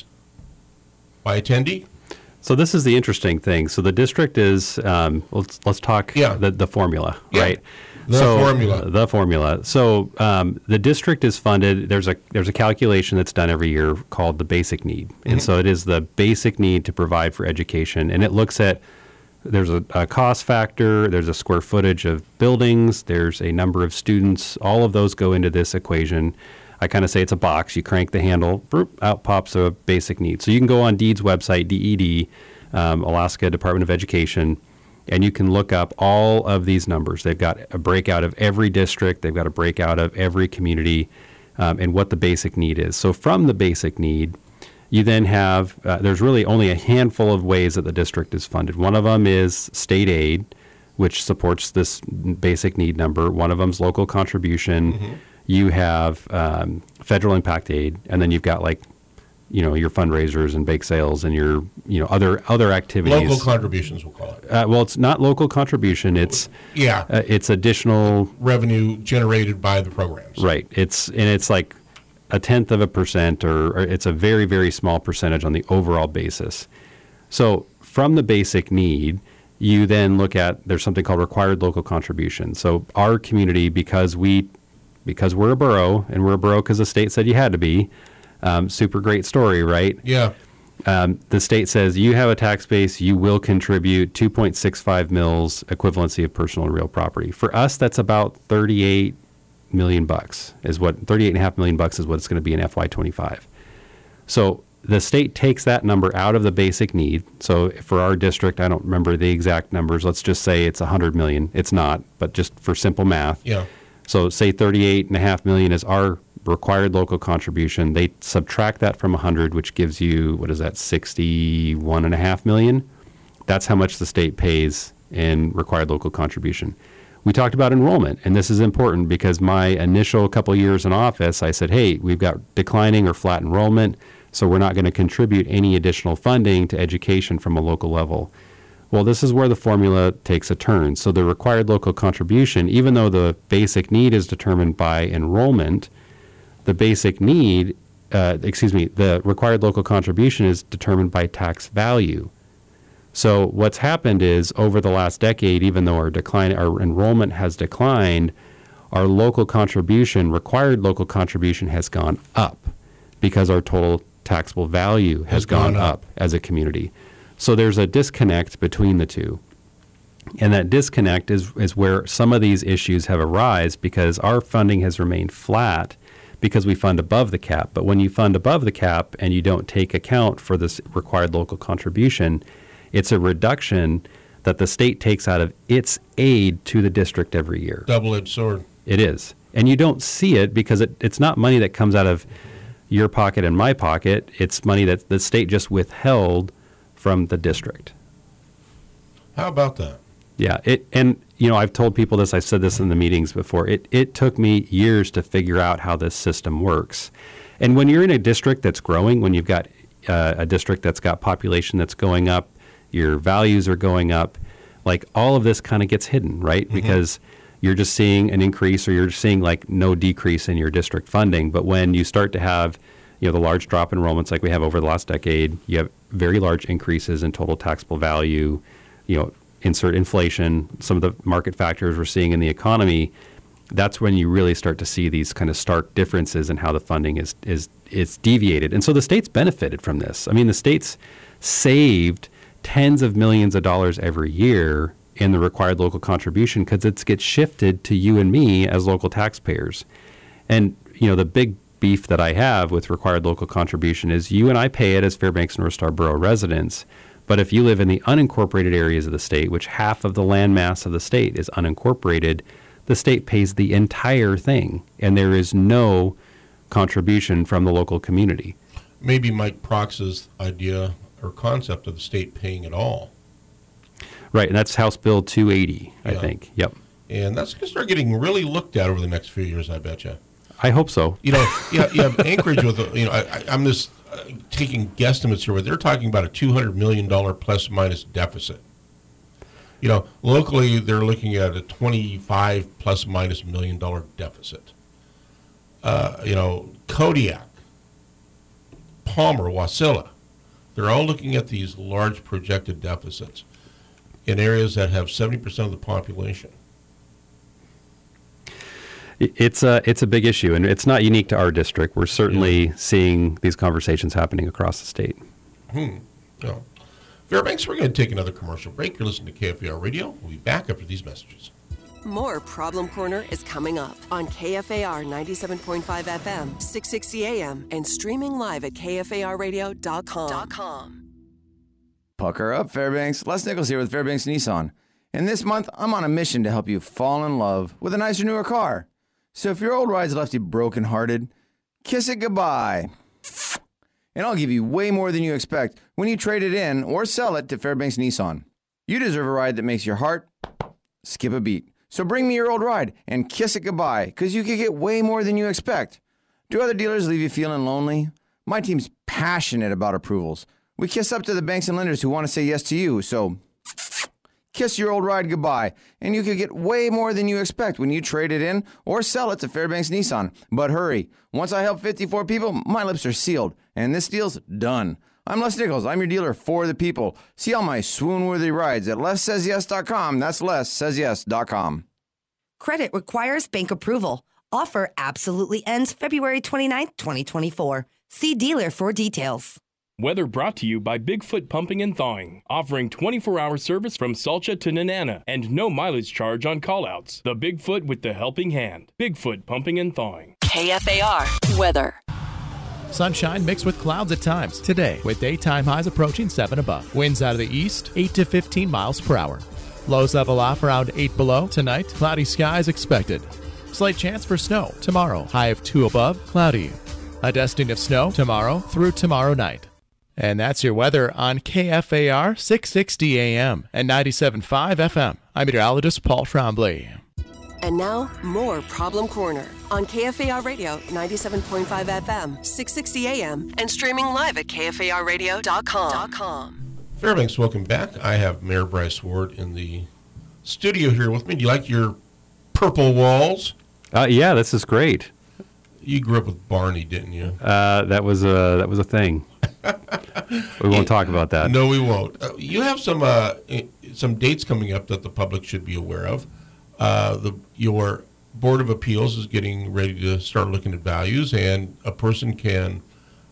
[SPEAKER 3] by attendee.
[SPEAKER 4] So this is the interesting thing. So the district is, um, let's let's talk
[SPEAKER 3] yeah.
[SPEAKER 4] the, the formula,
[SPEAKER 3] yeah.
[SPEAKER 4] right?
[SPEAKER 3] The
[SPEAKER 4] so,
[SPEAKER 3] formula.
[SPEAKER 4] The formula. So um, the district is funded. There's a there's a calculation that's done every year called the basic need, mm-hmm. and so it is the basic need to provide for education, and it looks at there's a, a cost factor, there's a square footage of buildings, there's a number of students. All of those go into this equation. I kind of say it's a box. You crank the handle, boop, out pops a basic need. So you can go on DEED's website, D E D, um, Alaska Department of Education, and you can look up all of these numbers. They've got a breakout of every district. They've got a breakout of every community um, and what the basic need is. So from the basic need, you then have, uh, there's really only a handful of ways that the district is funded. One of them is state aid, which supports this basic need number. One of them is local contribution. Mm-hmm. You have um, federal impact aid, and then you've got like, you know, your fundraisers and bake sales and your, you know, other other activities.
[SPEAKER 3] Local contributions, we'll call it.
[SPEAKER 4] Uh, well, it's not local contribution. It's
[SPEAKER 3] yeah,
[SPEAKER 4] uh, it's additional
[SPEAKER 3] revenue generated by the programs.
[SPEAKER 4] Right. It's and it's like a tenth of a percent, or, or it's a very very small percentage on the overall basis. So from the basic need, you then look at there's something called required local contribution. So our community, because we because we're a borough, and we're a borough because the state said you had to be. Um, super great story, right?
[SPEAKER 3] Yeah.
[SPEAKER 4] Um, the state says you have a tax base, you will contribute two point six five mils equivalency of personal and real property. For us, that's about thirty-eight million bucks. Is what thirty-eight and a half million bucks is what it's going to be in F Y twenty-five. So the state takes that number out of the basic need. So for our district, I don't remember the exact numbers. Let's just say it's one hundred million. It's not, but just for simple math.
[SPEAKER 3] Yeah.
[SPEAKER 4] So say thirty-eight and a half million is our required local contribution. They subtract that from one hundred, which gives you, what is that, sixty-one and a half million? That's how much the state pays in required local contribution. We talked about enrollment, and this is important because my initial couple years in office, I said, hey, we've got declining or flat enrollment, so we're not going to contribute any additional funding to education from a local level. Well, this is where the formula takes a turn. So the required local contribution, even though the basic need is determined by enrollment, the basic need, uh, excuse me, the required local contribution is determined by tax value. So what's happened is over the last decade, even though our decline, our enrollment has declined, our local contribution, required local contribution has gone up because our total taxable value has, has gone, gone up. up as a community. So there's a disconnect between the two. And that disconnect is, is where some of these issues have arisen because our funding has remained flat because we fund above the cap. But when you fund above the cap and you don't take account for this required local contribution, it's a reduction that the state takes out of its aid to the district every year.
[SPEAKER 3] Double-edged sword.
[SPEAKER 4] It is. And you don't see it because it, it's not money that comes out of your pocket and my pocket. It's money that the state just withheld from the district.
[SPEAKER 3] How about that?
[SPEAKER 4] Yeah. It, and, you know, I've told people this, I've said this in the meetings before. It, it took me years to figure out how this system works. And when you're in a district that's growing, when you've got uh, a district that's got population that's going up, your values are going up, like all of this kind of gets hidden, right? Mm-hmm. Because you're just seeing an increase or you're seeing like no decrease in your district funding. But when you start to have, you know, the large drop in enrollments like we have over the last decade, you have very large increases in total taxable value, you know, insert inflation, some of the market factors we're seeing in the economy, that's when you really start to see these kind of stark differences in how the funding is is is deviated. And so the state's benefited from this. I mean, the state's saved tens of millions of dollars every year in the required local contribution because it gets shifted to you and me as local taxpayers. And, you know, the big beef that I have with required local contribution is you and I pay it as Fairbanks North Star Borough residents. But if you live in the unincorporated areas of the state, which half of the land mass of the state is unincorporated, the state pays the entire thing, and there is no contribution from the local community.
[SPEAKER 3] Maybe Mike Prox's idea or concept of the state paying it all.
[SPEAKER 4] Right, and that's House Bill two eighty, I
[SPEAKER 3] Yeah.
[SPEAKER 4] think. Yep.
[SPEAKER 3] And that's going to start getting really looked at over the next few years, I bet you.
[SPEAKER 4] I hope so.
[SPEAKER 3] You know, you have, you have Anchorage with, a, you know, I, I, I'm just uh, taking guesstimates here, but they're talking about a two hundred million dollars plus minus deficit. You know, locally they're looking at a twenty-five plus minus million dollar deficit. Uh, you know, Kodiak, Palmer, Wasilla, they're all looking at these large projected deficits in areas that have seventy percent of the population.
[SPEAKER 4] It's a, it's a big issue, and it's not unique to our district. We're certainly yeah. seeing these conversations happening across the state.
[SPEAKER 3] Hmm. Yeah. Fairbanks, we're going to take another commercial break. You're listening to K F A R Radio. We'll be back after these messages.
[SPEAKER 5] More Problem Corner is coming up on K F A R ninety-seven point five F M, six sixty A M, and streaming live at K F A R radio dot com.
[SPEAKER 19] Pucker up, Fairbanks. Les Nichols here with Fairbanks Nissan. And this month, I'm on a mission to help you fall in love with a nicer, newer car. So if your old ride's left you brokenhearted, kiss it goodbye. And I'll give you way more than you expect when you trade it in or sell it to Fairbanks Nissan. You deserve a ride that makes your heart skip a beat. So bring me your old ride and kiss it goodbye, because you could get way more than you expect. Do other dealers leave you feeling lonely? My team's passionate about approvals. We kiss up to the banks and lenders who want to say yes to you, so kiss your old ride goodbye, and you could get way more than you expect when you trade it in or sell it to Fairbanks Nissan. But hurry, once I help fifty-four people, my lips are sealed, and this deal's done. I'm Les Nichols. I'm your dealer for the people. See all my swoon-worthy rides at les says yes dot com. That's les says yes dot com.
[SPEAKER 6] Credit requires bank approval. Offer absolutely ends February twenty-ninth, twenty twenty-four. See dealer for details.
[SPEAKER 7] Weather brought to you by Bigfoot Pumping and Thawing, offering twenty-four hour service from Salcha to Nenana and no mileage charge on callouts. The Bigfoot with the helping hand. Bigfoot Pumping and Thawing.
[SPEAKER 14] K F A R weather.
[SPEAKER 20] Sunshine mixed with clouds at times today, with daytime highs approaching seven above. Winds out of the east, eight to fifteen miles per hour. Lows level off around eight below. Tonight, cloudy skies expected. Slight chance for snow tomorrow. High of two above, cloudy. A dusting of snow tomorrow through tomorrow night. And that's your weather on K F A R six sixty A M and ninety-seven point five F M. I'm meteorologist Paul Trombley.
[SPEAKER 5] And now, more Problem Corner on K F A R Radio ninety-seven point five F M, six sixty A M, and streaming live at K F A R radio dot com.
[SPEAKER 3] Fairbanks, welcome back. I have Mayor Bryce Ward in the studio here with me. Do you like your purple walls?
[SPEAKER 4] Uh, yeah, this is great.
[SPEAKER 3] You grew up with Barney, didn't you?
[SPEAKER 4] Uh, that was a that was a thing. We won't talk about that.
[SPEAKER 3] No, we won't. Uh, you have some uh, some dates coming up that the public should be aware of. Uh, the your Board of Appeals is getting ready to start looking at values, and a person can,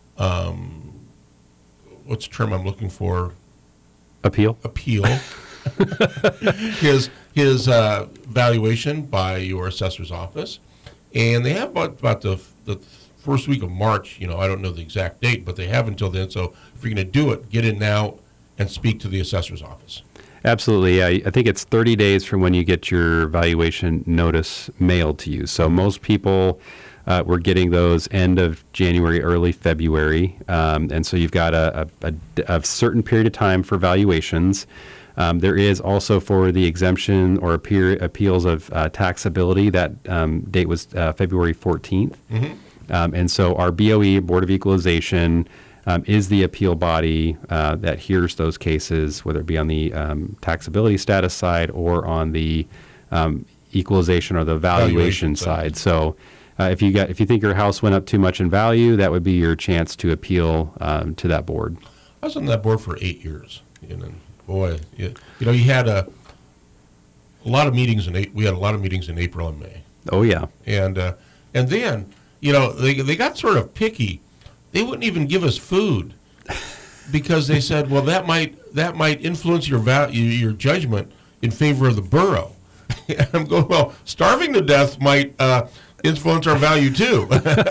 [SPEAKER 3] um, what's the term I'm looking for?
[SPEAKER 4] Appeal.
[SPEAKER 3] Appeal. his his uh, valuation by your assessor's office, and they have about, about the the first week of March. You know, I don't know the exact date, but they have until then. So if you're going to do it, get in now and speak to the assessor's office.
[SPEAKER 4] Absolutely. Yeah. I think it's thirty days from when you get your valuation notice mailed to you. So most people uh, were getting those end of January, early February. Um, and so you've got a, a, a, a certain period of time for valuations. Um, there is also for the exemption or appeal, appeals of uh, taxability. That um, date was uh, February fourteenth. Mm-hmm. Um, and so our B O E, Board of Equalization, Um, is the appeal body uh, that hears those cases, whether it be on the um, taxability status side or on the um, equalization or the valuation, valuation side. So, uh, if you got if you think your house went up too much in value, that would be your chance to appeal um, to that board.
[SPEAKER 3] I was on that board for eight years, and then, boy, you, you know, you had a a lot of meetings in we had a lot of meetings in April and May.
[SPEAKER 4] Oh yeah,
[SPEAKER 3] and uh, and then you know they they got sort of picky. They wouldn't even give us food because they said, "Well, that might that might influence your value, your judgment in favor of the borough." And I'm going, "Well, starving to death might uh, influence our value too."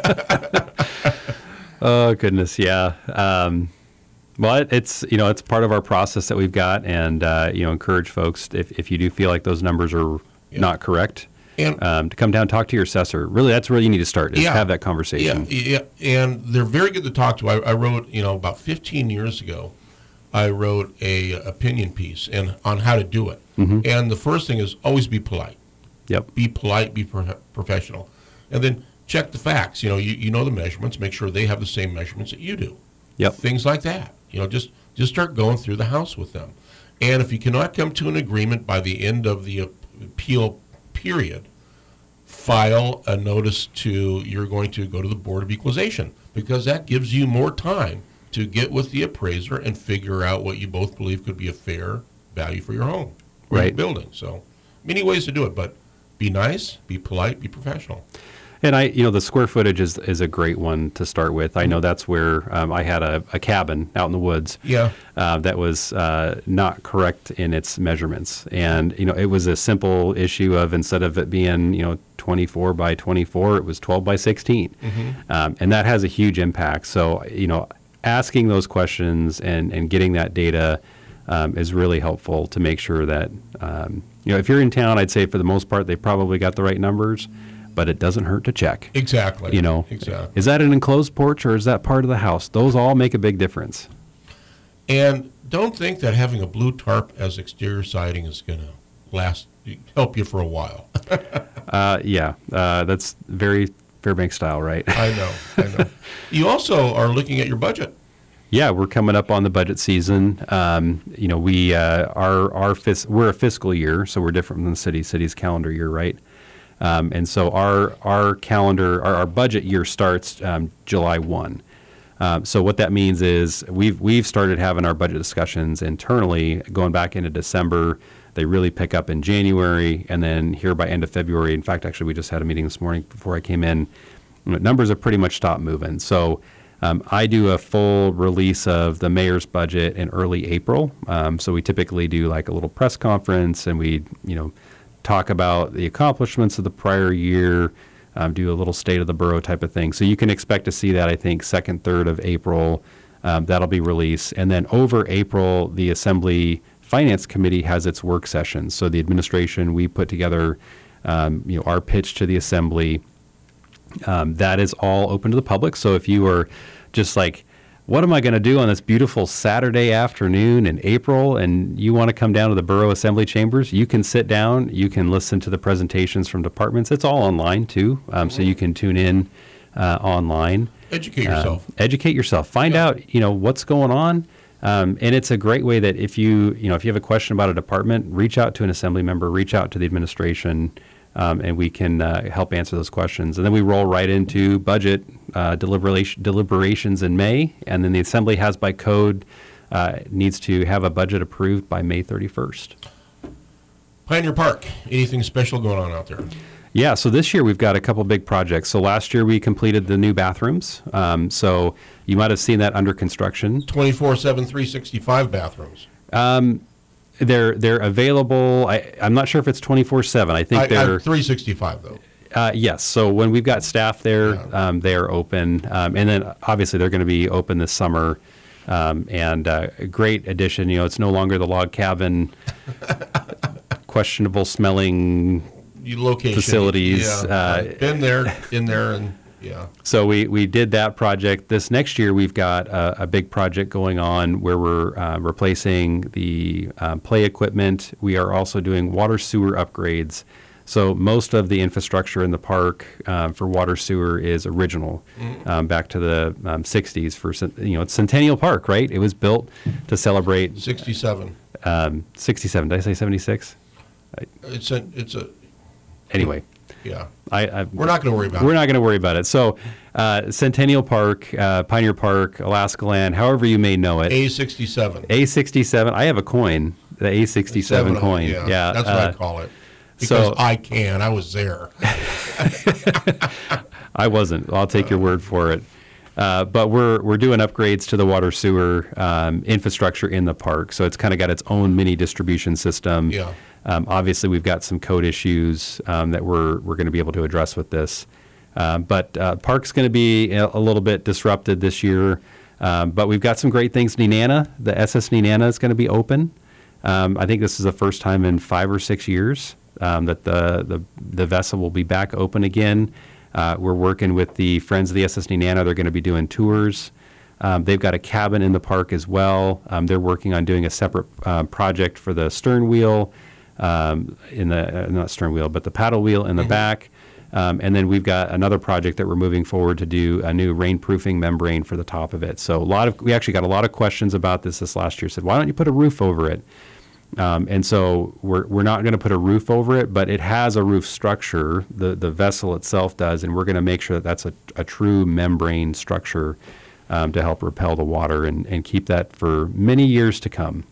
[SPEAKER 4] Oh goodness, yeah. Um, well, it, it's you know it's part of our process that we've got, and uh, you know encourage folks if if you do feel like those numbers are yeah. not correct. And, um, to come down and talk to your assessor. Really, that's where you need to start, is
[SPEAKER 3] yeah,
[SPEAKER 4] have that conversation.
[SPEAKER 3] Yeah, yeah, and they're very good to talk to. I, I wrote, you know, about fifteen years ago, I wrote a opinion piece and on how to do it. Mm-hmm. And the first thing is always be polite.
[SPEAKER 4] Yep.
[SPEAKER 3] Be polite, be pro- professional. And then check the facts. You know, you, you know the measurements. Make sure they have the same measurements that you do.
[SPEAKER 4] Yep.
[SPEAKER 3] Things like that. You know, just, just start going through the house with them. And if you cannot come to an agreement by the end of the appeal period, file a notice to, you're going to go to the Board of Equalization, because that gives you more time to get with the appraiser and figure out what you both believe could be a fair value for your home or
[SPEAKER 4] right.
[SPEAKER 3] your building. So many ways to do it, but be nice, be polite, be professional.
[SPEAKER 4] And I, you know, the square footage is is a great one to start with. I know that's where um, I had a, a cabin out in the woods.
[SPEAKER 3] Yeah.
[SPEAKER 4] Uh, that was uh, not correct in its measurements, and you know, it was a simple issue of instead of it being you know twenty-four by twenty-four, it was twelve by sixteen, mm-hmm. um, and that has a huge impact. So you know, asking those questions and and getting that data um, is really helpful to make sure that um, you know if you're in town, I'd say for the most part they probably got the right numbers. But it doesn't hurt to check.
[SPEAKER 3] Exactly.
[SPEAKER 4] You know,
[SPEAKER 3] exactly.
[SPEAKER 4] Is that an enclosed porch or is that part of the house? Those all make a big difference.
[SPEAKER 3] And don't think that having a blue tarp as exterior siding is going to last, help you for a while.
[SPEAKER 4] uh, yeah, uh, that's very Fairbanks style, right?
[SPEAKER 3] I know, I know. You also are looking at your budget.
[SPEAKER 4] Yeah, we're coming up on the budget season. Um, you know, we uh, our our fis- we're a fiscal year, so we're different than the city. City's calendar year, right? Um, and so our our calendar, our, our budget year starts um, July first. Um, so what that means is we've we've started having our budget discussions internally going back into December. They really pick up in January, and then here by end of February. In fact, actually, we just had a meeting this morning before I came in. Numbers have pretty much stopped moving. So um, I do a full release of the mayor's budget in early April. Um, so we typically do like a little press conference, and we you know. talk about the accomplishments of the prior year, um, do a little state of the borough type of thing. So you can expect to see that, I think, second, third of April. Um, that'll be released. And then over April, the Assembly Finance Committee has its work sessions. So the administration, we put together um, you know, our pitch to the Assembly. Um, that is all open to the public. So if you are just like, what am I going to do on this beautiful Saturday afternoon in April, and you want to come down to the Borough Assembly Chambers, you can sit down, you can listen to the presentations from departments. It's all online too, um, so you can tune in uh, online.
[SPEAKER 3] Educate yourself.
[SPEAKER 4] Uh, educate yourself. Find yeah. out, you know, what's going on. Um, and it's a great way that if you, you know, if you have a question about a department, reach out to an assembly member, reach out to the administration, Um, and we can uh, help answer those questions. And then we roll right into budget uh, deliberation, deliberations in May, and then the Assembly has by code uh, needs to have a budget approved by May thirty-first.
[SPEAKER 3] Pioneer Park, anything special going on out there?
[SPEAKER 4] Yeah, so this year we've got a couple big projects. So last year we completed the new bathrooms. Um, so you might have seen that under construction.
[SPEAKER 3] twenty-four seven, three sixty-five bathrooms.
[SPEAKER 4] Um, They're they're available. I, I'm not sure if it's twenty-four seven. I think
[SPEAKER 3] I,
[SPEAKER 4] they're
[SPEAKER 3] I, three sixty-five though.
[SPEAKER 4] Uh, yes. So when we've got staff there, yeah. um, they are open, um, and then obviously they're going to be open this summer. Um, and uh, a great addition. You know, it's no longer the log cabin, questionable smelling
[SPEAKER 3] location
[SPEAKER 4] facilities.
[SPEAKER 3] Yeah.
[SPEAKER 4] Uh,
[SPEAKER 3] I've been there, in there, and yeah.
[SPEAKER 4] So we, we did that project. This next year, we've got a, a big project going on where we're uh, replacing the um, play equipment. We are also doing water sewer upgrades. So most of the infrastructure in the park um, for water sewer is original, mm. um, back to the um, sixties. For you know, it's Centennial Park, right? It was built to celebrate
[SPEAKER 3] sixty-seven.
[SPEAKER 4] Um, sixty-seven. Did I say seventy-six?
[SPEAKER 3] It's a. It's a.
[SPEAKER 4] Anyway.
[SPEAKER 3] Yeah.
[SPEAKER 4] I, I,
[SPEAKER 3] we're not going to worry about
[SPEAKER 4] we're
[SPEAKER 3] it.
[SPEAKER 4] We're not going to worry about it. So, uh, Centennial Park, uh, Pioneer Park, Alaska Land, however you may know it.
[SPEAKER 3] A sixty-seven.
[SPEAKER 4] A sixty-seven. I have a coin, the A sixty-seven coin.
[SPEAKER 3] Yeah,
[SPEAKER 4] yeah,
[SPEAKER 3] that's
[SPEAKER 4] uh,
[SPEAKER 3] what I call it. Because
[SPEAKER 4] so,
[SPEAKER 3] I can. I was there.
[SPEAKER 4] I wasn't. I'll take your word for it. Uh, but we're we're doing upgrades to the water sewer um, infrastructure in the park, so it's kind of got its own mini distribution system.
[SPEAKER 3] Yeah.
[SPEAKER 4] Um, obviously, we've got some code issues um, that we're we're going to be able to address with this. Um, but uh, park's going to be a, a little bit disrupted this year. Um, but we've got some great things. Nenana, the S S Nenana is going to be open. Um, I think this is the first time in five or six years um, that the, the the vessel will be back open again. Uh, we're working with the Friends of the S S Nenana. They're going to be doing tours. Um, they've got a cabin in the park as well. Um, they're working on doing a separate uh, project for the stern wheel, um, in the uh, not stern wheel, but the paddle wheel in the mm-hmm. back. Um, and then we've got another project that we're moving forward to do a new rainproofing membrane for the top of it. So a lot of we actually got a lot of questions about this this last year. Said, why don't you put a roof over it? Um, and so we're we're not going to put a roof over it, but it has a roof structure. The the vessel itself does, and we're going to make sure that that's a, a true membrane structure um, to help repel the water and, and keep that for many years to come.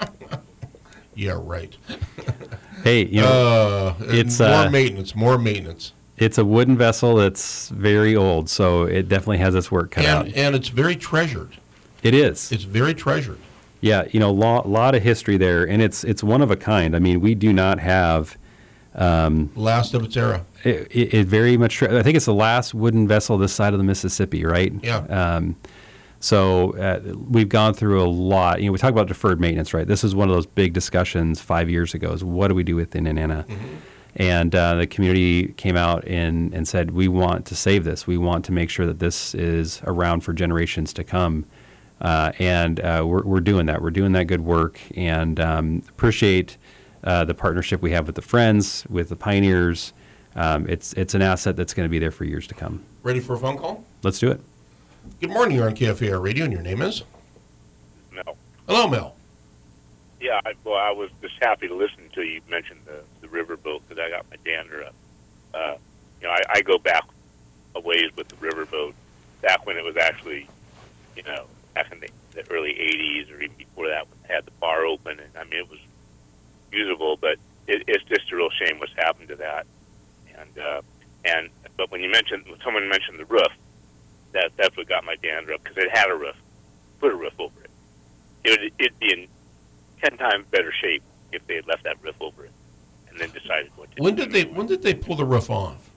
[SPEAKER 3] Yeah, right.
[SPEAKER 4] Hey, you know,
[SPEAKER 3] uh,
[SPEAKER 4] it's
[SPEAKER 3] more
[SPEAKER 4] uh,
[SPEAKER 3] maintenance, more maintenance.
[SPEAKER 4] It's a wooden vessel that's very old, so it definitely has its work cut
[SPEAKER 3] and,
[SPEAKER 4] out.
[SPEAKER 3] And it's very treasured.
[SPEAKER 4] It is.
[SPEAKER 3] It's very treasured.
[SPEAKER 4] Yeah, you know, a lot, lot of history there, and it's it's one of a kind. I mean, we do not have um,
[SPEAKER 3] last of its era.
[SPEAKER 4] It, it, it very much. I think it's the last wooden vessel this side of the Mississippi, right?
[SPEAKER 3] Yeah.
[SPEAKER 4] Um, so uh, we've gone through a lot. You know, we talk about deferred maintenance, right? This is one of those big discussions five years ago. Is what do we do with the Nenana? Mm-hmm. And uh, the community came out and, and said, we want to save this. We want to make sure that this is around for generations to come. Uh, and uh, we're, we're doing that. We're doing that good work, and um, appreciate uh, the partnership we have with the Friends, with the Pioneers. Um, it's it's an asset that's going to be there for years to come.
[SPEAKER 3] Ready for a phone call?
[SPEAKER 4] Let's do it.
[SPEAKER 3] Good morning. You're on K F A R Radio, and your name is?
[SPEAKER 21] Mel.
[SPEAKER 3] Hello, Mel.
[SPEAKER 21] Yeah, I, well, I was just happy to listen to you mention the, the riverboat because I got my dander up. Uh, you know, I, I go back a ways with the riverboat, back when it was actually, you know, back in the, the early eighties or even before that, when they had the bar open, and I mean, it was usable, but it, it's just a real shame what's happened to that. And uh, and but when you mentioned, when someone mentioned the roof, that that's what got my dander up because it had a roof. Put a roof over it. It would it'd be in ten times better shape if they had left that roof over it and then decided what to
[SPEAKER 3] when
[SPEAKER 21] do.
[SPEAKER 3] When did they when did they pull the roof off?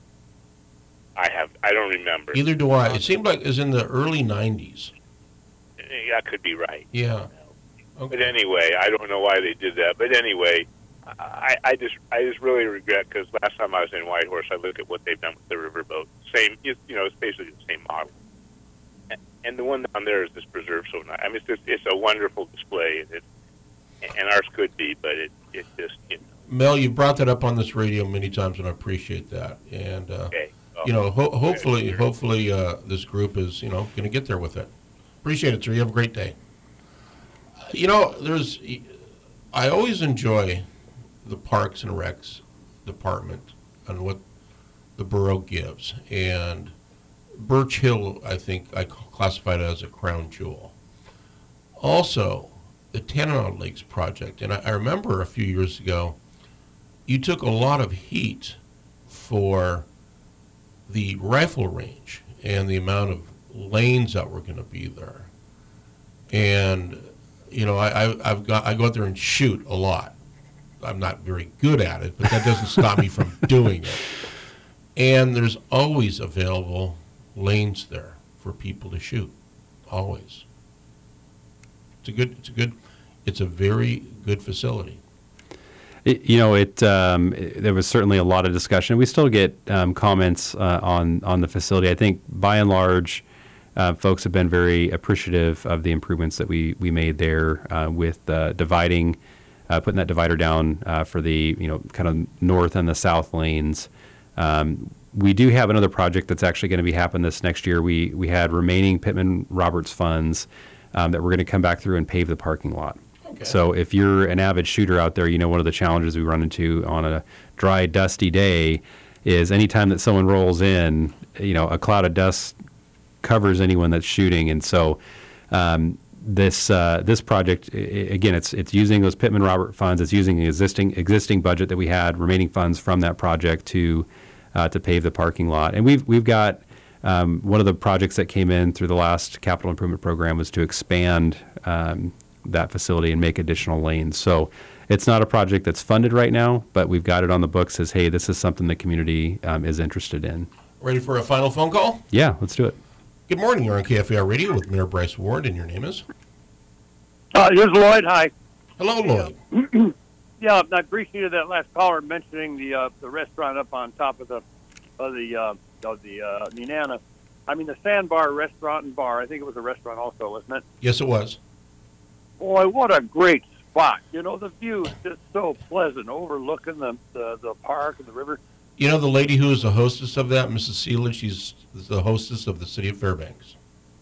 [SPEAKER 21] I have I don't remember.
[SPEAKER 3] Either do I. It seemed like it was in the early nineties.
[SPEAKER 21] That could be right.
[SPEAKER 3] Yeah.
[SPEAKER 21] Okay. But anyway, I don't know why they did that. But anyway, I, I just I just really regret because last time I was in Whitehorse, I looked at what they've done with the riverboat. Same, you know, it's basically the same model. And the one down there is just preserved so nice. I mean, it's just it's a wonderful display. It, and ours could be, but it it just you know.
[SPEAKER 3] Mel, you brought that up on this radio many times, and I appreciate that. And uh,
[SPEAKER 21] okay. oh,
[SPEAKER 3] you know, ho- hopefully,
[SPEAKER 21] sure.
[SPEAKER 3] hopefully, uh, this group is you know going to get there with it. Appreciate it, sir. You have a great day. You know, there's, I always enjoy the Parks and Recs department and what the borough gives. And Birch Hill, I think I classified it as a crown jewel. Also, the Tanana Lakes project. And I, I remember a few years ago, you took a lot of heat for the rifle range and the amount of lanes that were going to be there. And you know, I, I, I've got, I go out there and shoot a lot. I'm not very good at it, but that doesn't stop me from doing it. And there's always available lanes there for people to shoot, always. It's a good, it's a good, it's a very good facility.
[SPEAKER 4] It, you know, it, um, it. There was certainly a lot of discussion. We still get um, comments uh, on on the facility. I think by and large, uh, folks have been very appreciative of the improvements that we we made there uh, with uh, dividing, uh, putting that divider down uh, for the you know kind of north and the south lanes. Um, we do have another project that's actually going to be happening this next year. We we had remaining Pittman Roberts funds um, that we're going to come back through and pave the parking lot. Okay. So if you're an avid shooter out there, you know one of the challenges we run into on a dry, dusty day is anytime that someone rolls in, you know, a cloud of dust covers anyone that's shooting. And so um, this uh, this project, I- again, it's it's using those Pittman Robert funds. It's using the existing existing budget that we had, remaining funds from that project to uh, to pave the parking lot. And we've we've got um, one of the projects that came in through the last capital improvement program was to expand um, that facility and make additional lanes. So it's not a project that's funded right now, but we've got it on the books as, hey, this is something the community um, is interested in.
[SPEAKER 3] Ready for a final phone call?
[SPEAKER 4] Yeah, let's do it.
[SPEAKER 3] Good morning. You're on K F A R Radio with Mayor Bryce Ward, and your name is?
[SPEAKER 1] Uh, here's Lloyd. Hi.
[SPEAKER 3] Hello, Lloyd.
[SPEAKER 1] Yeah, I appreciated that last caller mentioning the uh, the restaurant up on top of the of the uh, of the uh, Nenana. I mean the Sandbar Restaurant and Bar. I think it was a restaurant also, wasn't it?
[SPEAKER 3] Yes, it was.
[SPEAKER 1] Boy, what a great spot! You know, the view is just so pleasant, overlooking the the, the park and the river.
[SPEAKER 3] You know the lady who is the hostess of that, Missus Seelig, she's the hostess of the city of Fairbanks.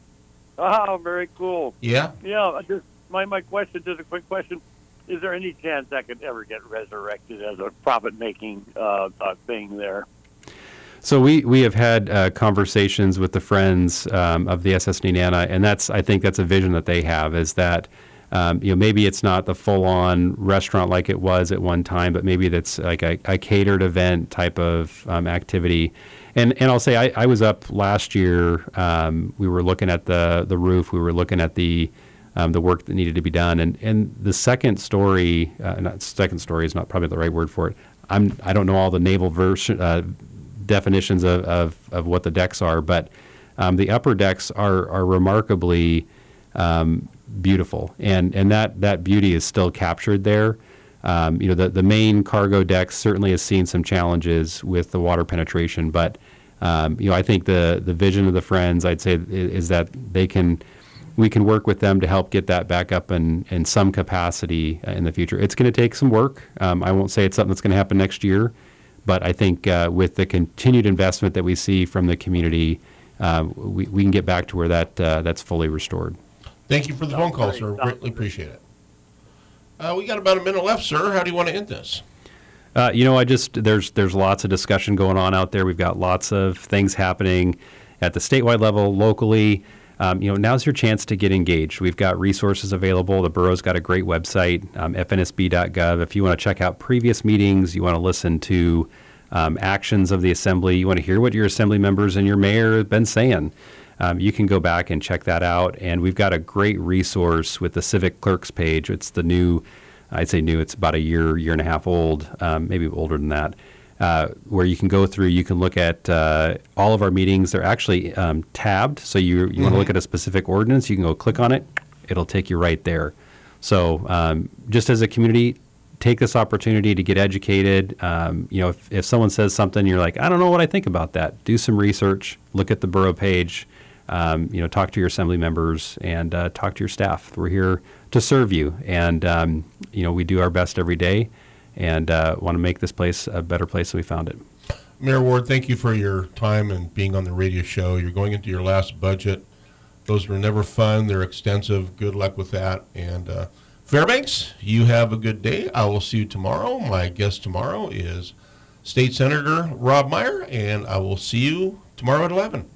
[SPEAKER 1] Oh, very cool.
[SPEAKER 3] Yeah?
[SPEAKER 1] Yeah, just my, my question, just a quick question. Is there any chance that could ever get resurrected as a profit-making uh, uh, thing there?
[SPEAKER 4] So we, we have had uh, conversations with the friends um, of the S S Nenana, and that's I think that's a vision that they have, is that um, you know maybe it's not the full-on restaurant like it was at one time, but maybe that's like a, a catered event type of um, activity. And and I'll say I, I was up last year. Um, we were looking at the the roof. We were looking at the um, the work that needed to be done. And and the second story, uh, not second story is not probably the right word for it. I'm I don't know all the naval version. Uh, definitions of, of, of what the decks are, but um, the upper decks are are remarkably um, beautiful, and and that that beauty is still captured there. Um, you know, the the main cargo deck certainly has seen some challenges with the water penetration, but um, you know, I think the the vision of the Friends, I'd say, is, is that they can we can work with them to help get that back up in, in some capacity uh, in the future. It's going to take some work. Um, I won't say it's something that's going to happen next year. But I think uh, with the continued investment that we see from the community, uh, we, we can get back to where that uh, that's fully restored.
[SPEAKER 3] Thank you for the phone call, sir. Greatly appreciate it. Uh, we got about a minute left, sir. How do you want to end this?
[SPEAKER 4] Uh, you know, I just there's there's lots of discussion going on out there. We've got lots of things happening at the statewide level, locally. Um, you know, now's your chance to get engaged. We've got resources available. The borough's got a great website, um, f n s b dot gov. If you want to check out previous meetings, you want to listen to um, actions of the assembly, you want to hear what your assembly members and your mayor have been saying, um, you can go back and check that out. And we've got a great resource with the Civic Clerks page. It's the new, I'd say new, it's about a year, year and a half old, um, maybe older than that. Uh, where you can go through, you can look at uh, all of our meetings. They're actually um, tabbed, so you you mm-hmm. want to look at a specific ordinance, you can go click on it. It'll take you right there. So um, just as a community, take this opportunity to get educated. Um, you know, if, if someone says something, you're like, I don't know what I think about that. Do some research, look at the borough page, um, you know, talk to your assembly members and uh, talk to your staff. We're here to serve you, and um, you know, we do our best every day. And uh, want to make this place a better place than we found it.
[SPEAKER 3] Mayor Ward, thank you for your time and being on the radio show. You're going into your last budget. Those were never fun. They're extensive. Good luck with that. And uh, Fairbanks, you have a good day. I will see you tomorrow. My guest tomorrow is State Senator Rob Meyer, and I will see you tomorrow at eleven.